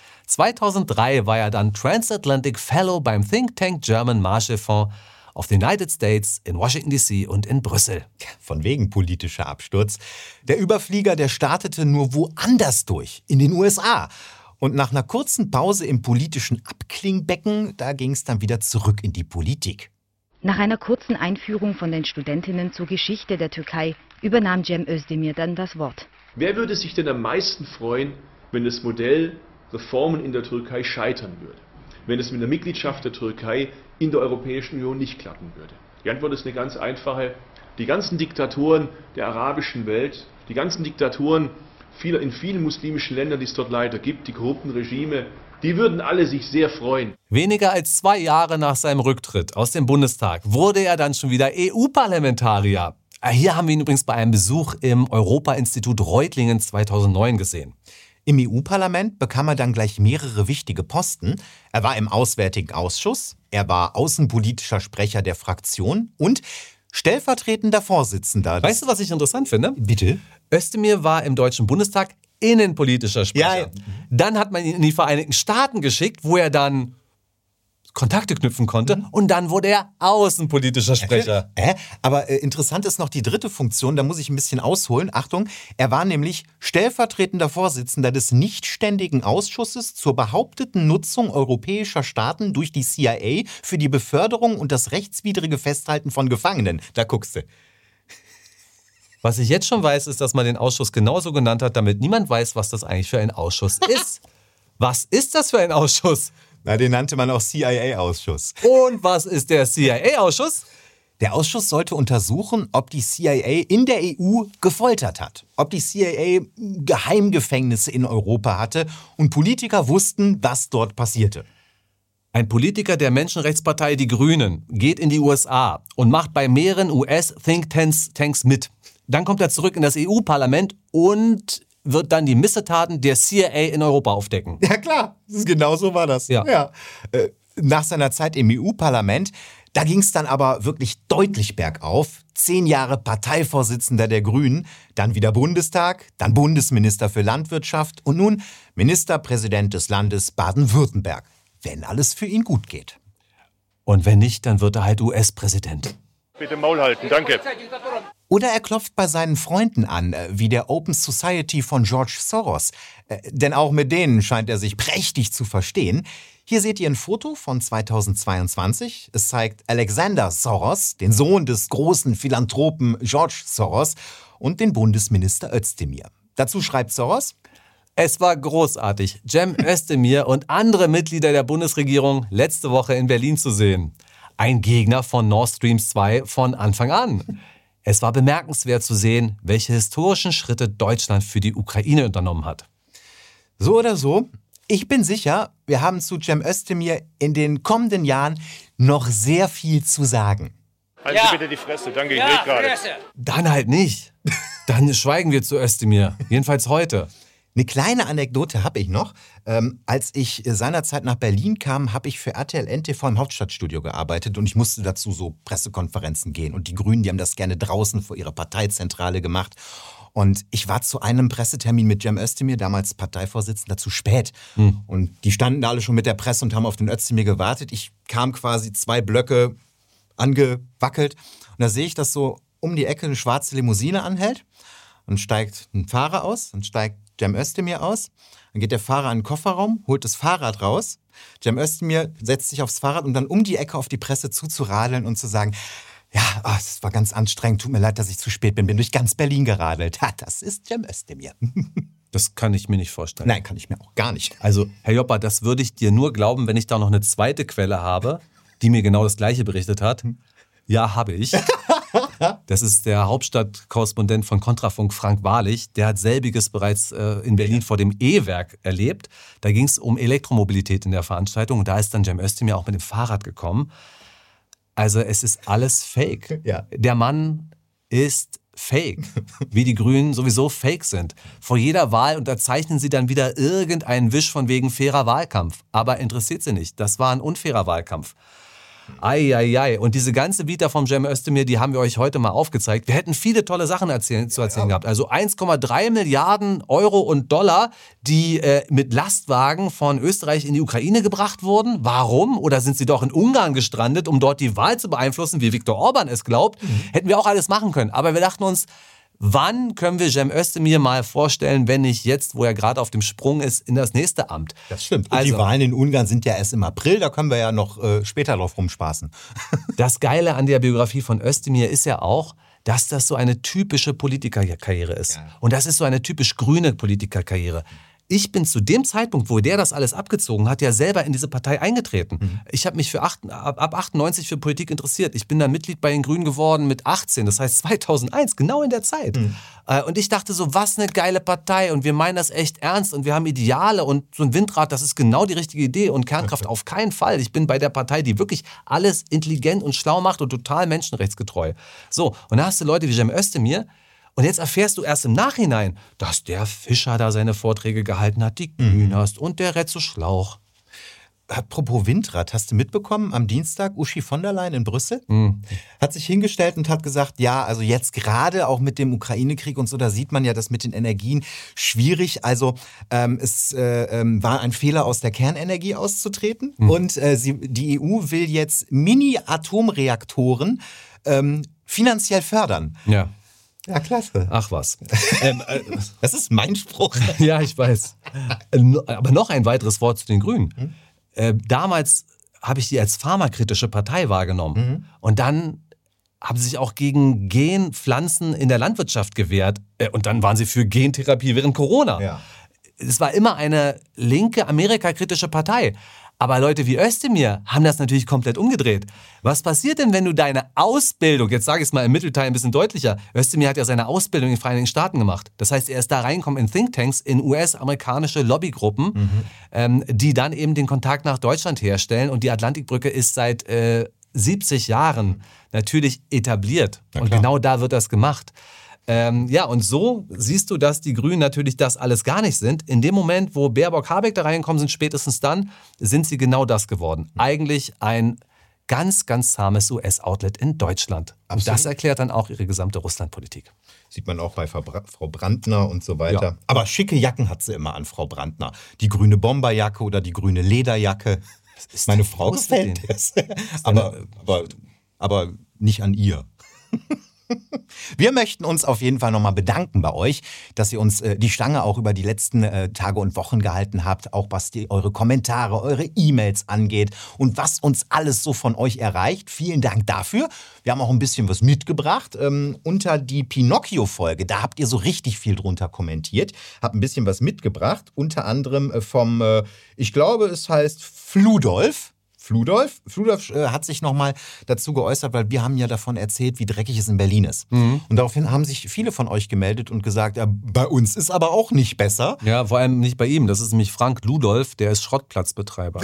zweitausenddrei war er dann Transatlantic Fellow beim Think Tank German Marshall Fund of the United States in Washington D C und in Brüssel. Von wegen politischer Absturz. Der Überflieger, der startete nur woanders durch, in den U S A. Und nach einer kurzen Pause im politischen Abklingbecken, da ging es dann wieder zurück in die Politik. Nach einer kurzen Einführung von den Studentinnen zur Geschichte der Türkei übernahm Cem Özdemir dann das Wort. Wer würde sich denn am meisten freuen, wenn das Modell Reformen in der Türkei scheitern würde? Wenn es mit der Mitgliedschaft der Türkei in der Europäischen Union nicht klappen würde? Die Antwort ist eine ganz einfache. Die ganzen Diktatoren der arabischen Welt, die ganzen Diktatoren vieler, in vielen muslimischen Ländern, die es dort leider gibt, die korrupten Regime, die würden alle sich sehr freuen. Weniger als zwei Jahre nach seinem Rücktritt aus dem Bundestag wurde er dann schon wieder E U-Parlamentarier. Hier haben wir ihn übrigens bei einem Besuch im Europa-Institut Reutlingen zweitausendneun gesehen. Im E U-Parlament bekam er dann gleich mehrere wichtige Posten. Er war im Auswärtigen Ausschuss, er war außenpolitischer Sprecher der Fraktion und stellvertretender Vorsitzender. Weißt du, was ich interessant finde? Bitte? Özdemir war im Deutschen Bundestag innenpolitischer Sprecher. Ja. Dann hat man ihn in die Vereinigten Staaten geschickt, wo er dann Kontakte knüpfen konnte mhm. und dann wurde er außenpolitischer Sprecher. Äh, aber äh, interessant ist noch die dritte Funktion, da muss ich ein bisschen ausholen. Achtung, er war nämlich stellvertretender Vorsitzender des nichtständigen Ausschusses zur behaupteten Nutzung europäischer Staaten durch die C I A für die Beförderung und das rechtswidrige Festhalten von Gefangenen. Da guckst du. Was ich jetzt schon weiß, ist, dass man den Ausschuss genauso genannt hat, damit niemand weiß, was das eigentlich für ein Ausschuss ist. Was ist das für ein Ausschuss? Na, den nannte man auch C I A-Ausschuss. Und was ist der C I A-Ausschuss? Der Ausschuss sollte untersuchen, ob die C I A in der E U gefoltert hat. Ob die C I A Geheimgefängnisse in Europa hatte und Politiker wussten, was dort passierte. Ein Politiker der Menschenrechtspartei Die Grünen geht in die U S A und macht bei mehreren U S-Thinktanks mit. Dann kommt er zurück in das E U-Parlament und wird dann die Missetaten der C I A in Europa aufdecken. Ja klar, genau so war das. Ja. Ja. Äh, nach seiner Zeit im E U-Parlament, da ging es dann aber wirklich deutlich bergauf. Zehn Jahre Parteivorsitzender der Grünen, dann wieder Bundestag, dann Bundesminister für Landwirtschaft und nun Ministerpräsident des Landes Baden-Württemberg. Wenn alles für ihn gut geht. Und wenn nicht, dann wird er halt U S-Präsident. Bitte Maul halten, danke. Oder er klopft bei seinen Freunden an, wie der Open Society von George Soros. Denn auch mit denen scheint er sich prächtig zu verstehen. Hier seht ihr ein Foto von zweitausendzweiundzwanzig. Es zeigt Alexander Soros, den Sohn des großen Philanthropen George Soros, und den Bundesminister Özdemir. Dazu schreibt Soros: Es war großartig, Cem Özdemir und andere Mitglieder der Bundesregierung letzte Woche in Berlin zu sehen. Ein Gegner von Nord Stream zwei von Anfang an. Es war bemerkenswert zu sehen, welche historischen Schritte Deutschland für die Ukraine unternommen hat. So oder so, ich bin sicher, wir haben zu Cem Özdemir in den kommenden Jahren noch sehr viel zu sagen. Halten Sie bitte die Fresse, danke, ich Ja, rede gerade. Fresse. Dann halt nicht. Dann schweigen wir zu Özdemir. Jedenfalls heute. Eine kleine Anekdote habe ich noch. Ähm, als ich seinerzeit nach Berlin kam, habe ich für R T L N T V im Hauptstadtstudio gearbeitet und ich musste dazu so Pressekonferenzen gehen. Und die Grünen, die haben das gerne draußen vor ihrer Parteizentrale gemacht. Und ich war zu einem Pressetermin mit Cem Özdemir, damals Parteivorsitzender, zu spät. Hm. Und die standen da alle schon mit der Presse und haben auf den Özdemir gewartet. Ich kam quasi zwei Blöcke angewackelt. Und da sehe ich, dass so um die Ecke eine schwarze Limousine anhält. Und steigt ein Fahrer aus und steigt Cem Özdemir aus. Dann geht der Fahrer in den Kofferraum, holt das Fahrrad raus. Cem Özdemir setzt sich aufs Fahrrad, um dann um die Ecke auf die Presse zuzuradeln und zu sagen: Ja, oh, das war ganz anstrengend, tut mir leid, dass ich zu spät bin, bin durch ganz Berlin geradelt. Ha, das ist Cem Özdemir. Das kann ich mir nicht vorstellen. Nein, kann ich mir auch gar nicht. Also, Herr Joppa, das würde ich dir nur glauben, wenn ich da noch eine zweite Quelle habe, die mir genau das Gleiche berichtet hat. Ja, habe ich. Das ist der Hauptstadtkorrespondent von Kontrafunk, Frank Wahrlich. Der hat selbiges bereits äh, in Berlin vor dem E-Werk erlebt. Da ging es um Elektromobilität in der Veranstaltung. Und da ist dann Cem Özdemir auch mit dem Fahrrad gekommen. Also es ist alles Fake. Ja. Der Mann ist Fake. Wie die Grünen sowieso Fake sind. Vor jeder Wahl unterzeichnen sie dann wieder irgendeinen Wisch von wegen fairer Wahlkampf. Aber interessiert sie nicht. Das war ein unfairer Wahlkampf. Eieiei. Und diese ganze Vita vom Cem Özdemir, die haben wir euch heute mal aufgezeigt. Wir hätten viele tolle Sachen erzählen, zu erzählen ja, gehabt. Also eins Komma drei Milliarden Euro und Dollar, die äh, mit Lastwagen von Österreich in die Ukraine gebracht wurden. Warum? Oder sind sie doch in Ungarn gestrandet, um dort die Wahl zu beeinflussen, wie Viktor Orban es glaubt? Mhm. Hätten wir auch alles machen können. Aber wir dachten uns, wann können wir Cem Özdemir mal vorstellen, wenn nicht jetzt, wo er gerade auf dem Sprung ist, in das nächste Amt? Das stimmt. Und also, die Wahlen in Ungarn sind ja erst im April, da können wir ja noch äh, später drauf rumspaßen. Das Geile an der Biografie von Özdemir ist ja auch, dass das so eine typische Politikerkarriere ist. Ja. Und das ist so eine typisch grüne Politikerkarriere. Ich bin zu dem Zeitpunkt, wo der das alles abgezogen hat, ja selber in diese Partei eingetreten. Mhm. Ich habe mich für acht, ab, ab achtundneunzig für Politik interessiert. Ich bin dann Mitglied bei den Grünen geworden mit achtzehn, das heißt zweitausendeins, genau in der Zeit. Mhm. Und ich dachte so, was eine geile Partei und wir meinen das echt ernst und wir haben Ideale und so ein Windrad, das ist genau die richtige Idee und Kernkraft auf keinen Fall. Ich bin bei der Partei, die wirklich alles intelligent und schlau macht und total menschenrechtsgetreu. So, und da hast du Leute wie Cem Özdemir. Und jetzt erfährst du erst im Nachhinein, dass der Fischer da seine Vorträge gehalten hat, die Künast und der Retzo Schlauch. Apropos Windrad, hast du mitbekommen, am Dienstag Uschi von der Leyen in Brüssel mhm. hat sich hingestellt und hat gesagt, ja, also jetzt gerade auch mit dem Ukraine-Krieg und so, da sieht man ja das mit den Energien schwierig. Also ähm, es äh, ähm, war ein Fehler, aus der Kernenergie auszutreten mhm. und äh, sie, die E U will jetzt Mini-Atomreaktoren ähm, finanziell fördern. Ja. Ja, klasse. Ach was. ähm, äh, das ist mein Spruch. Ja, ich weiß. Aber noch ein weiteres Wort zu den Grünen. Hm? Äh, damals habe ich die als pharmakritische Partei wahrgenommen. Mhm. Und dann haben sie sich auch gegen Genpflanzen in der Landwirtschaft gewehrt. Äh, und dann waren sie für Gentherapie während Corona. Ja. Es war immer eine linke, amerikakritische Partei. Aber Leute wie Özdemir haben das natürlich komplett umgedreht. Was passiert denn, wenn du deine Ausbildung, jetzt sage ich es mal im Mittelteil ein bisschen deutlicher, Özdemir hat ja seine Ausbildung in den Vereinigten Staaten gemacht. Das heißt, er ist da reingekommen in Thinktanks, in U S-amerikanische Lobbygruppen, mhm. ähm, die dann eben den Kontakt nach Deutschland herstellen. Und die Atlantikbrücke ist seit äh, siebzig Jahren natürlich etabliert. Und genau da wird das gemacht. Ähm, ja, und so siehst du, dass die Grünen natürlich das alles gar nicht sind. In dem Moment, wo Baerbock, Habeck da reingekommen sind, spätestens dann, sind sie genau das geworden. Eigentlich ein ganz, ganz zahmes U S-Outlet in Deutschland. Und das erklärt dann auch ihre gesamte Russlandpolitik. Sieht man auch bei Frau Brandner und so weiter. Ja. Aber schicke Jacken hat sie immer an, Frau Brandner. Die grüne Bomberjacke oder die grüne Lederjacke. Meine Frau gefällt das. aber, aber, aber nicht an ihr. Wir möchten uns auf jeden Fall nochmal bedanken bei euch, dass ihr uns äh, die Stange auch über die letzten äh, Tage und Wochen gehalten habt, auch was die, eure Kommentare, eure E-Mails angeht und was uns alles so von euch erreicht. Vielen Dank dafür. Wir haben auch ein bisschen was mitgebracht. Ähm, unter die Pinocchio-Folge, da habt ihr so richtig viel drunter kommentiert. Habt ein bisschen was mitgebracht, unter anderem äh, vom, äh, ich glaube es heißt Fludolf. Fludolf. Fludolf äh, hat sich nochmal dazu geäußert, weil wir haben ja davon erzählt, wie dreckig es in Berlin ist. Mhm. Und daraufhin haben sich viele von euch gemeldet und gesagt, ja, bei uns ist aber auch nicht besser. Ja, vor allem nicht bei ihm. Das ist nämlich Frank Ludolf, der ist Schrottplatzbetreiber.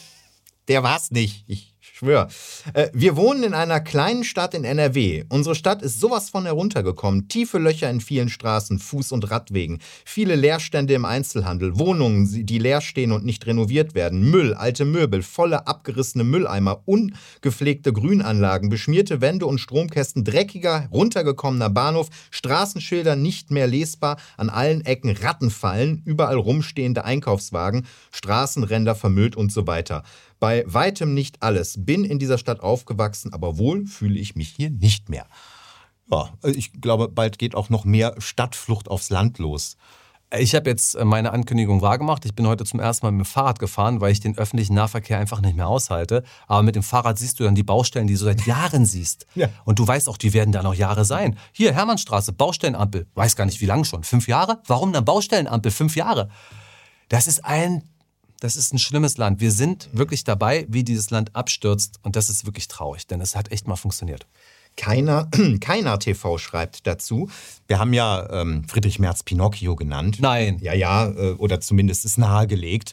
Der war's nicht. Ich schwöre. Äh, wir wohnen in einer kleinen Stadt in N R W. Unsere Stadt ist sowas von heruntergekommen. Tiefe Löcher in vielen Straßen, Fuß- und Radwegen. Viele Leerstände im Einzelhandel. Wohnungen, die leer stehen und nicht renoviert werden. Müll, alte Möbel, volle abgerissene Mülleimer, ungepflegte Grünanlagen, beschmierte Wände und Stromkästen, dreckiger, runtergekommener Bahnhof, Straßenschilder nicht mehr lesbar, an allen Ecken Rattenfallen, überall rumstehende Einkaufswagen, Straßenränder vermüllt und so weiter. Bei weitem nicht alles. Bin in dieser Stadt aufgewachsen, aber wohl fühle ich mich hier nicht mehr. Ja, ich glaube, bald geht auch noch mehr Stadtflucht aufs Land los. Ich habe jetzt meine Ankündigung wahrgemacht. Ich bin heute zum ersten Mal mit dem Fahrrad gefahren, weil ich den öffentlichen Nahverkehr einfach nicht mehr aushalte. Aber mit dem Fahrrad siehst du dann die Baustellen, die du seit Jahren siehst. Ja. Und du weißt auch, die werden da noch Jahre sein. Hier, Hermannstraße, Baustellenampel. Weiß gar nicht, wie lange schon. Fünf Jahre? Warum dann Baustellenampel? Fünf Jahre. Das ist ein... Das ist ein schlimmes Land. Wir sind wirklich dabei, wie dieses Land abstürzt. Und das ist wirklich traurig, denn es hat echt mal funktioniert. Keiner, keiner T V schreibt dazu. Wir haben ja ähm, Friedrich Merz Pinocchio genannt. Nein. Ja, ja, äh, oder zumindest ist nahegelegt.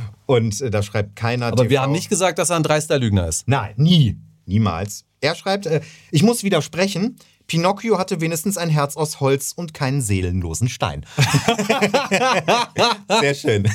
Und äh, da schreibt keiner Aber T V. Wir haben nicht gesagt, dass er ein dreister Lügner ist. Nein, nie. Niemals. Er schreibt, äh, ich muss widersprechen, Pinocchio hatte wenigstens ein Herz aus Holz und keinen seelenlosen Stein. Sehr schön.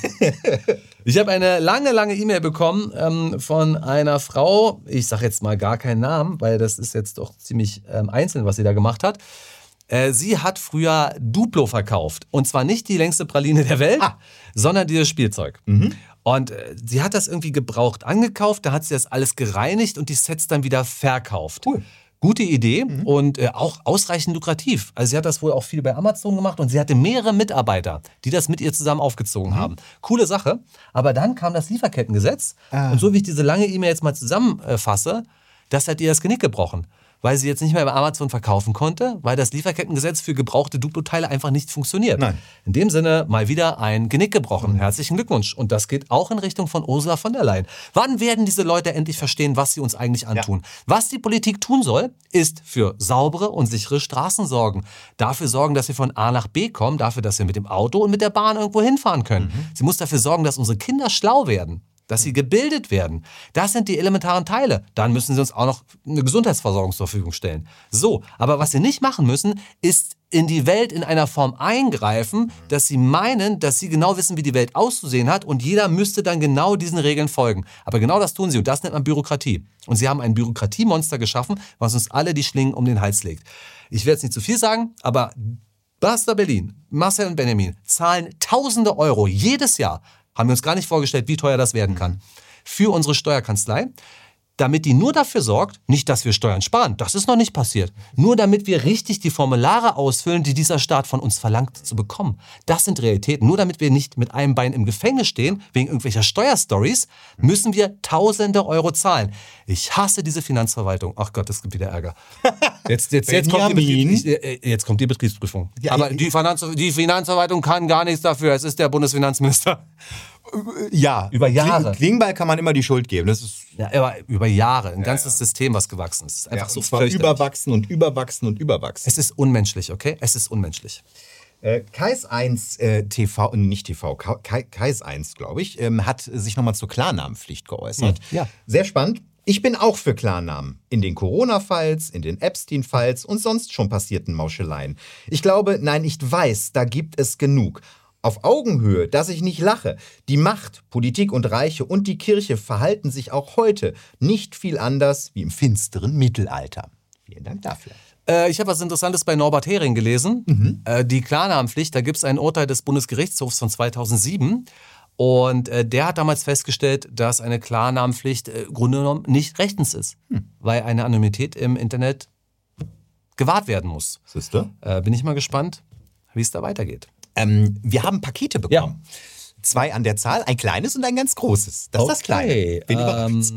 Ich habe eine lange, lange E-Mail bekommen ähm, von einer Frau, ich sage jetzt mal gar keinen Namen, weil das ist jetzt doch ziemlich ähm, einzeln, was sie da gemacht hat. Äh, sie hat früher Duplo verkauft. Und zwar nicht die längste Praline der Welt, ah. sondern dieses Spielzeug. Mhm. Und äh, sie hat das irgendwie gebraucht angekauft, da hat sie das alles gereinigt und die Sets dann wieder verkauft. Cool. Gute Idee mhm. und äh, auch ausreichend lukrativ. Also sie hat das wohl auch viel bei Amazon gemacht und sie hatte mehrere Mitarbeiter, die das mit ihr zusammen aufgezogen mhm. haben. Coole Sache. Aber dann kam das Lieferkettengesetz ah. und so wie ich diese lange E-Mail jetzt mal zusammenfasse, das hat ihr das Genick gebrochen. Weil sie jetzt nicht mehr bei Amazon verkaufen konnte, weil das Lieferkettengesetz für gebrauchte Duplo-Teile einfach nicht funktioniert. Nein. In dem Sinne mal wieder ein Genick gebrochen. Mhm. Herzlichen Glückwunsch. Und das geht auch in Richtung von Ursula von der Leyen. Wann werden diese Leute endlich verstehen, was sie uns eigentlich antun? Ja. Was die Politik tun soll, ist für saubere und sichere Straßen sorgen. Dafür sorgen, dass wir von A nach B kommen, dafür, dass wir mit dem Auto und mit der Bahn irgendwo hinfahren können. Mhm. Sie muss dafür sorgen, dass unsere Kinder schlau werden. Dass sie gebildet werden. Das sind die elementaren Teile. Dann müssen sie uns auch noch eine Gesundheitsversorgung zur Verfügung stellen. So, aber was sie nicht machen müssen, ist in die Welt in einer Form eingreifen, dass sie meinen, dass sie genau wissen, wie die Welt auszusehen hat und jeder müsste dann genau diesen Regeln folgen. Aber genau das tun sie und das nennt man Bürokratie. Und sie haben ein Bürokratiemonster geschaffen, was uns alle die Schlingen um den Hals legt. Ich werde jetzt nicht zu viel sagen, aber Basta Berlin, Marcel und Benjamin zahlen tausende Euro jedes Jahr. Haben wir uns gar nicht vorgestellt, wie teuer das werden kann. Für unsere Steuerkanzlei, damit die nur dafür sorgt, nicht, dass wir Steuern sparen, das ist noch nicht passiert, nur damit wir richtig die Formulare ausfüllen, die dieser Staat von uns verlangt zu bekommen. Das sind Realitäten. Nur damit wir nicht mit einem Bein im Gefängnis stehen, wegen irgendwelcher Steuerstories, müssen wir tausende Euro zahlen. Ich hasse diese Finanzverwaltung. Ach Gott, es gibt wieder Ärger. Jetzt, jetzt, jetzt, kommt, die Betriebs- jetzt kommt die Betriebsprüfung. Ja, aber die, Finanz- die Finanzverwaltung kann gar nichts dafür. Es ist der Bundesfinanzminister. Ja, über Jahre. Klingbeil kann man immer die Schuld geben. Das ist ja, aber über Jahre. Ein ganzes ja, ja. System, was gewachsen ist. Einfach ja, so zwar überwachsen und überwachsen und überwachsen. Es ist unmenschlich, okay? Es ist unmenschlich. Äh, Kais eins äh, T V, nicht T V, Kai, Kais eins, glaube ich, ähm, hat sich nochmal zur Klarnamenpflicht geäußert. Hm, ja. Sehr spannend. Ich bin auch für Klarnamen. In den Corona-Files, in den Epstein-Files und sonst schon passierten Mauscheleien. Ich glaube, nein, ich weiß, da gibt es genug. Auf Augenhöhe, dass ich nicht lache. Die Macht, Politik und Reiche und die Kirche verhalten sich auch heute nicht viel anders wie im finsteren Mittelalter. Vielen Dank dafür. Äh, ich habe was Interessantes bei Norbert Hering gelesen. Mhm. Äh, die Klarnamenpflicht, da gibt es ein Urteil des Bundesgerichtshofs von zweitausendsieben. Und äh, der hat damals festgestellt, dass eine Klarnamenpflicht äh, im Grunde genommen nicht rechtens ist. Hm. Weil eine Anonymität im Internet gewahrt werden muss. Siehste? Äh, bin ich mal gespannt, wie es da weitergeht. Ähm, wir haben Pakete bekommen. Ja. Zwei an der Zahl, ein kleines und ein ganz großes. Das okay. ist das Kleine. Bin ähm,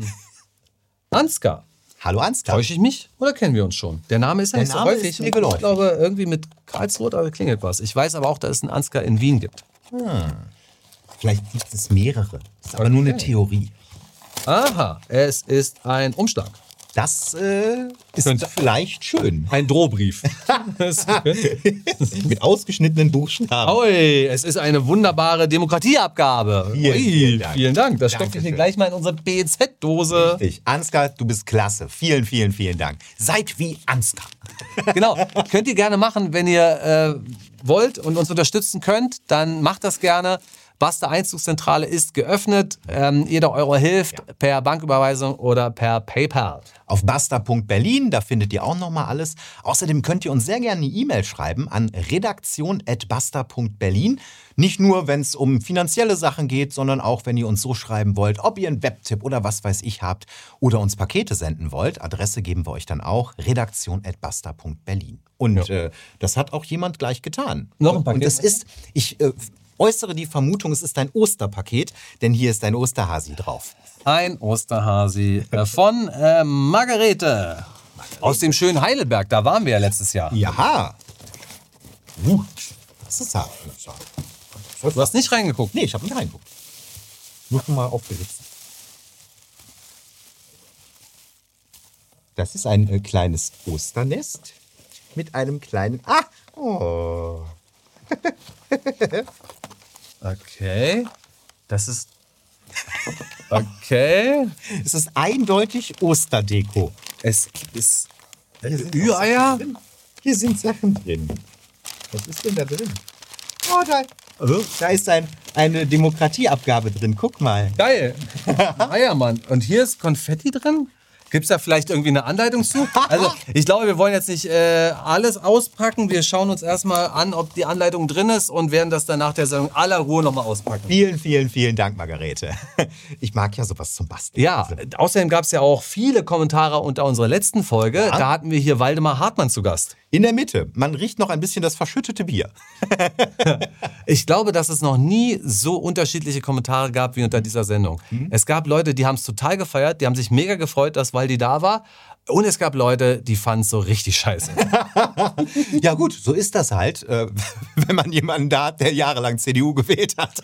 Ansgar. Hallo Ansgar. Täusche ich mich oder kennen wir uns schon? Der Name ist ja nicht so häufig. Ist mir geläufig. Ich glaube, irgendwie mit Karlsruhe da klingelt was. Ich weiß aber auch, dass es einen Ansgar in Wien gibt. Hm. Vielleicht gibt es mehrere. Das ist aber okay. nur eine Theorie. Aha, es ist ein Umschlag. Das äh, ist Könnte. vielleicht schön. Ein Drohbrief. Mit ausgeschnittenen Buchstaben. Oi, es ist eine wunderbare Demokratieabgabe. Vielen, Ui, vielen Dank. Vielen Dank. Das stopfe ich mir gleich mal in unsere B Z-Dose. Richtig. Ansgar, du bist klasse. Vielen, vielen, vielen Dank. Seid wie Ansgar. Genau. Könnt ihr gerne machen, wenn ihr äh, wollt und uns unterstützen könnt, dann macht das gerne. Basta Einzugszentrale ist geöffnet. Ähm, jeder Euro hilft ja. per Banküberweisung oder per PayPal. Auf basta Punkt berlin, da findet ihr auch nochmal alles. Außerdem könnt ihr uns sehr gerne eine E-Mail schreiben an redaktion at basta Punkt berlin. Nicht nur, wenn es um finanzielle Sachen geht, sondern auch, wenn ihr uns so schreiben wollt, ob ihr einen Webtipp oder was weiß ich habt oder uns Pakete senden wollt. Adresse geben wir euch dann auch, redaktion at basta Punkt berlin. Und ja. äh, das hat auch jemand gleich getan. Noch ein Paket. Und das ist, ich äh, äußere die Vermutung, es ist ein Osterpaket, denn hier ist ein Osterhasi drauf. Ein Osterhasi von äh, Margarete. Margarete. Aus dem schönen Heidelberg, da waren wir ja letztes Jahr. Ja. Uh, das ist hart. Du hast nicht reingeguckt? Nee, ich habe nicht reingeguckt. Nur schon mal aufgeritzt. Das ist ein äh, kleines Osternest mit einem kleinen... Ah! Oh. Okay. Das ist... Okay. Es ist eindeutig Osterdeko. Es ist... Ü-Eier? Hier sind Sachen drin. Was ist denn da drin? Oh, da, oh, da ist ein, eine Demokratieabgabe drin. Guck mal. Geil. Eiermann. Und hier ist Konfetti drin? Gibt es da vielleicht irgendwie eine Anleitung zu? Also, ich glaube, wir wollen jetzt nicht äh, alles auspacken. Wir schauen uns erstmal an, ob die Anleitung drin ist und werden das dann nach der Sendung aller Ruhe nochmal auspacken. Vielen, vielen, vielen Dank, Margarete. Ich mag ja sowas zum Basteln. Ja, außerdem gab es ja auch viele Kommentare unter unserer letzten Folge. Ja. Da hatten wir hier Waldemar Hartmann zu Gast. In der Mitte. Man riecht noch ein bisschen das verschüttete Bier. Ich glaube, dass es noch nie so unterschiedliche Kommentare gab wie unter dieser Sendung. Mhm. Es gab Leute, die haben es total gefeiert, die haben sich mega gefreut, dass Waldi da war. Und es gab Leute, die fanden es so richtig scheiße. Ja gut, so ist das halt, äh, wenn man jemanden da hat, der jahrelang C D U gewählt hat.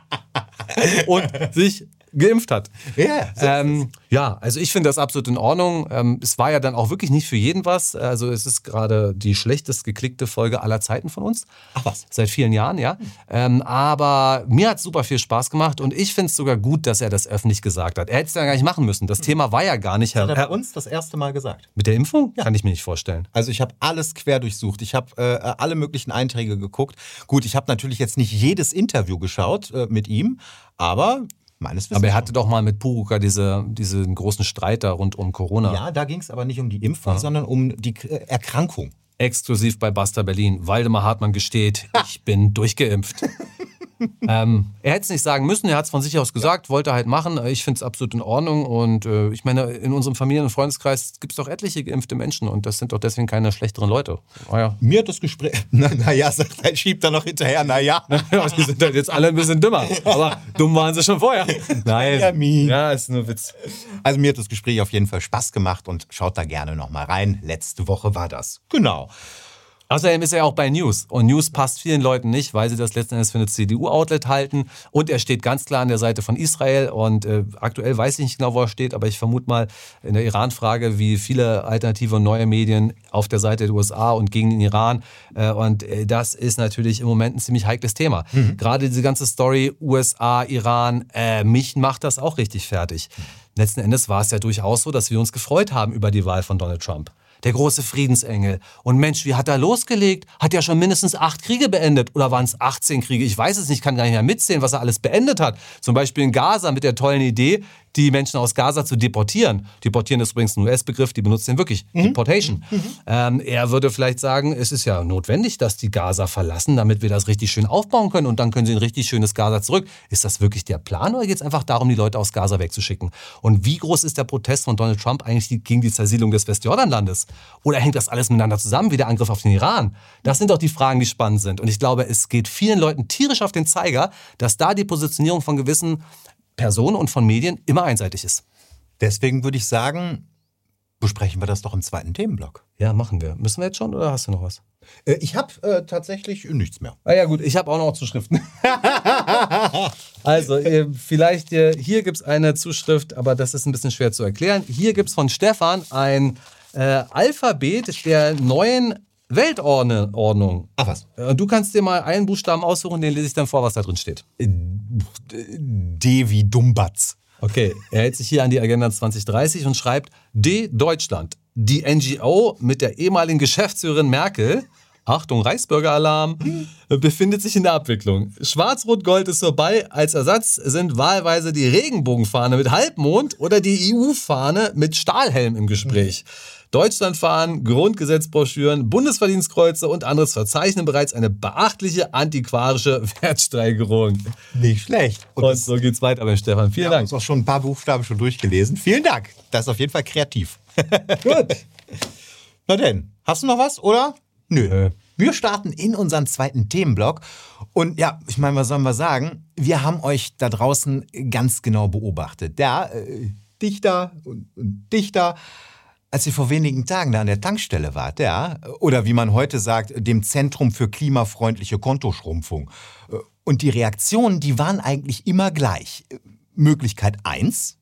Und sich geimpft hat. Yeah, so ähm, ja, also ich finde das absolut in Ordnung. Ähm, es war ja dann auch wirklich nicht für jeden was. Also es ist gerade die schlechtest geklickte Folge aller Zeiten von uns. Ach was? Seit vielen Jahren, ja. Ähm, aber mir hat es super viel Spaß gemacht und ich finde es sogar gut, dass er das öffentlich gesagt hat. Er hätte es ja gar nicht machen müssen. Das Thema war ja gar nicht... Das hat er bei uns das erste Mal gesagt. Mit der Impfung? Ja. Kann ich mir nicht vorstellen. Also ich habe alles quer durchsucht. Ich habe äh, alle möglichen Einträge geguckt. Gut, ich habe natürlich jetzt nicht jedes Interview geschaut äh, mit ihm, aber... Aber er hatte doch mal mit Puruka diese, diesen großen Streit da rund um Corona. Ja, da ging es aber nicht um die Impfung, ja. sondern um die Erkrankung. Exklusiv bei Buster Berlin. Waldemar Hartmann gesteht, ich bin durchgeimpft. ähm, er hätte es nicht sagen müssen, er hat es von sich aus gesagt, wollte halt machen. Ich finde es absolut in Ordnung und äh, ich meine, in unserem Familien- und Freundeskreis gibt es doch etliche geimpfte Menschen und das sind doch deswegen keine schlechteren Leute. Oh, ja. Mir hat das Gespräch, naja, na sagt er, schiebt er noch hinterher, naja. Die sind halt jetzt alle ein bisschen dümmer, aber dumm waren sie schon vorher. Nein, ja, ja, ist nur Witz. Also mir hat das Gespräch auf jeden Fall Spaß gemacht und schaut da gerne noch mal rein. Letzte Woche war das. Genau. Außerdem ist er auch bei News. Und News passt vielen Leuten nicht, weil sie das letzten Endes für eine C D U-Outlet halten. Und er steht ganz klar an der Seite von Israel. Und äh, aktuell weiß ich nicht genau, wo er steht, aber ich vermute mal in der Iran-Frage, wie viele alternative und neue Medien auf der Seite der U S A und gegen den Iran. Äh, und äh, das ist natürlich im Moment ein ziemlich heikles Thema. Mhm. Gerade diese ganze Story U S A, Iran, äh, mich macht das auch richtig fertig. Mhm. Letzten Endes war es ja durchaus so, dass wir uns gefreut haben über die Wahl von Donald Trump. Der große Friedensengel. Und Mensch, wie hat er losgelegt? Hat ja schon mindestens acht Kriege beendet. Oder waren es achtzehn Kriege? Ich weiß es nicht, kann gar nicht mehr mitzählen, was er alles beendet hat. Zum Beispiel in Gaza mit der tollen Idee, die Menschen aus Gaza zu deportieren. Deportieren ist übrigens ein U S-Begriff, die benutzt den wirklich. Mhm. Deportation. Mhm. Ähm, er würde vielleicht sagen, es ist ja notwendig, dass die Gaza verlassen, damit wir das richtig schön aufbauen können und dann können sie ein richtig schönes Gaza zurück. Ist das wirklich der Plan oder geht es einfach darum, die Leute aus Gaza wegzuschicken? Und wie groß ist der Protest von Donald Trump eigentlich gegen die Zersiedlung des Westjordanlandes? Oder hängt das alles miteinander zusammen, wie der Angriff auf den Iran? Das sind doch die Fragen, die spannend sind. Und ich glaube, es geht vielen Leuten tierisch auf den Zeiger, dass da die Positionierung von gewissen Personen und von Medien immer einseitig ist. Deswegen würde ich sagen, besprechen wir das doch im zweiten Themenblock. Ja, machen wir. Müssen wir jetzt schon oder hast du noch was? Äh, ich habe äh, tatsächlich nichts mehr. Ah ja gut, ich habe auch noch Zuschriften. Also, äh, vielleicht, äh, hier gibt es eine Zuschrift, aber das ist ein bisschen schwer zu erklären. Hier gibt es von Stefan ein äh, Alphabet der neuen Weltordnung. Ach was? Du kannst dir mal einen Buchstaben aussuchen, den lese ich dann vor, was da drin steht. D wie Dumbatz. Okay, er hält sich hier an die Agenda zwanzig dreißig und schreibt D Deutschland. Die N G O mit der ehemaligen Geschäftsführerin Merkel, Achtung, Reichsbürgeralarm, befindet sich in der Abwicklung. Schwarz-Rot-Gold ist vorbei. Als Ersatz sind wahlweise die Regenbogenfahne mit Halbmond oder die E U-Fahne mit Stahlhelm im Gespräch. Deutschlandfahnen, Grundgesetzbroschüren, Bundesverdienstkreuze und anderes verzeichnen bereits eine beachtliche antiquarische Wertsteigerung. Nicht schlecht. Und, und so geht's weiter beim Stefan. Vielen Wir Dank. haben uns auch schon ein paar Buchstaben schon durchgelesen. Vielen Dank. Das ist auf jeden Fall kreativ. Gut. Na denn, hast du noch was, oder? Nö. Nö. Wir starten in unseren zweiten Themenblock. Und ja, ich meine, was sollen wir sagen? Wir haben euch da draußen ganz genau beobachtet. Ja, äh, Dichter und, und Dichter. Als ihr vor wenigen Tagen da an der Tankstelle wart, ja, oder wie man heute sagt, dem Zentrum für klimafreundliche Kontoschrumpfung. Und die Reaktionen, die waren eigentlich immer gleich. Möglichkeit eins.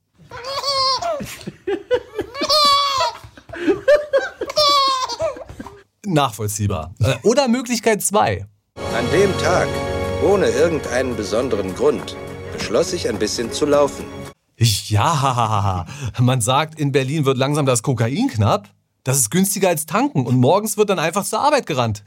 Nachvollziehbar. Oder Möglichkeit zwei. An dem Tag, ohne irgendeinen besonderen Grund, beschloss ich ein bisschen zu laufen. Ja, man sagt, in Berlin wird langsam das Kokain knapp. Das ist günstiger als tanken und morgens wird dann einfach zur Arbeit gerannt.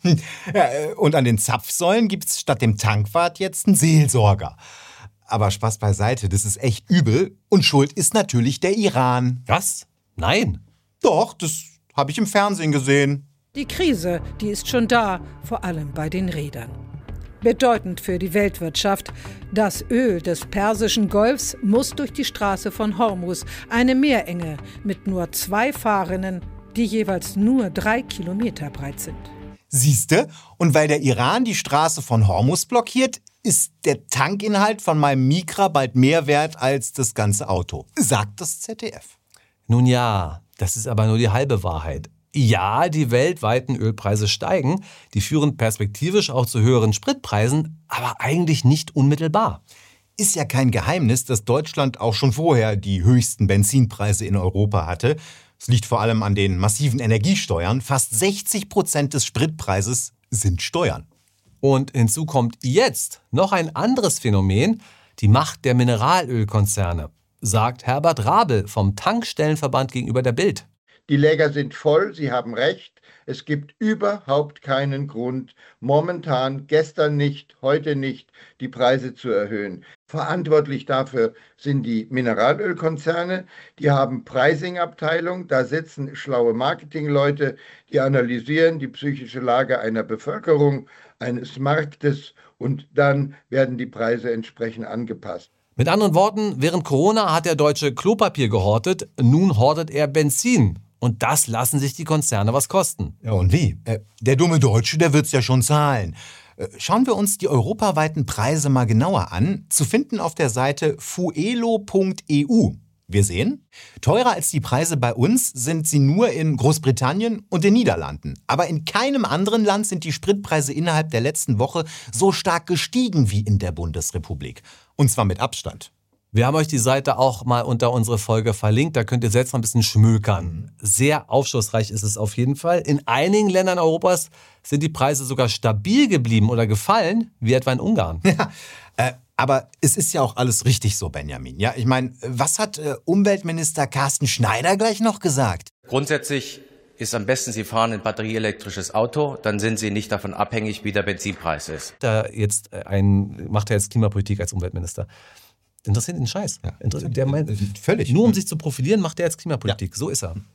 Ja, und an den Zapfsäulen gibt's statt dem Tankwart jetzt einen Seelsorger. Aber Spaß beiseite, das ist echt übel. Und schuld ist natürlich der Iran. Was? Nein. Doch, das habe ich im Fernsehen gesehen. Die Krise, die ist schon da, vor allem bei den Rädern. Bedeutend für die Weltwirtschaft. Das Öl des Persischen Golfs muss durch die Straße von Hormuz, eine Meerenge mit nur zwei Fahrrinnen, die jeweils nur drei Kilometer breit sind. Siehste? Und weil der Iran die Straße von Hormuz blockiert, ist der Tankinhalt von meinem Micra bald mehr wert als das ganze Auto, sagt das Z D F. Nun ja, das ist aber nur die halbe Wahrheit. Ja, die weltweiten Ölpreise steigen, die führen perspektivisch auch zu höheren Spritpreisen, aber eigentlich nicht unmittelbar. Ist ja kein Geheimnis, dass Deutschland auch schon vorher die höchsten Benzinpreise in Europa hatte. Es liegt vor allem an den massiven Energiesteuern. Fast sechzig Prozent des Spritpreises sind Steuern. Und hinzu kommt jetzt noch ein anderes Phänomen, die Macht der Mineralölkonzerne, sagt Herbert Rabel vom Tankstellenverband gegenüber der Bild. Die Läger sind voll, Sie haben recht. Es gibt überhaupt keinen Grund, momentan, gestern nicht, heute nicht, die Preise zu erhöhen. Verantwortlich dafür sind die Mineralölkonzerne. Die haben Pricing-Abteilung, da sitzen schlaue Marketingleute, die analysieren die psychische Lage einer Bevölkerung, eines Marktes und dann werden die Preise entsprechend angepasst. Mit anderen Worten, während Corona hat der Deutsche Klopapier gehortet, nun hortet er Benzin. Und das lassen sich die Konzerne was kosten. Ja, und wie? Äh, der dumme Deutsche, der wird's ja schon zahlen. Äh, schauen wir uns die europaweiten Preise mal genauer an. Zu finden auf der Seite fuelo punkt e u. Wir sehen, teurer als die Preise bei uns sind sie nur in Großbritannien und den Niederlanden. Aber in keinem anderen Land sind die Spritpreise innerhalb der letzten Woche so stark gestiegen wie in der Bundesrepublik. Und zwar mit Abstand. Wir haben euch die Seite auch mal unter unsere Folge verlinkt, da könnt ihr selbst mal ein bisschen schmökern. Sehr aufschlussreich ist es auf jeden Fall. In einigen Ländern Europas sind die Preise sogar stabil geblieben oder gefallen, wie etwa in Ungarn. Ja, äh, aber es ist ja auch alles richtig so, Benjamin. Ja, ich meine, was hat äh, Umweltminister Carsten Schneider gleich noch gesagt? Grundsätzlich ist am besten, Sie fahren ein batterieelektrisches Auto, dann sind Sie nicht davon abhängig, wie der Benzinpreis ist. Da jetzt ein, macht er jetzt Klimapolitik als Umweltminister. Interessiert ihn Scheiß. Ja. Der meint, völlig. Nur um sich zu profilieren, macht er jetzt Klimapolitik. Ja. So ist er.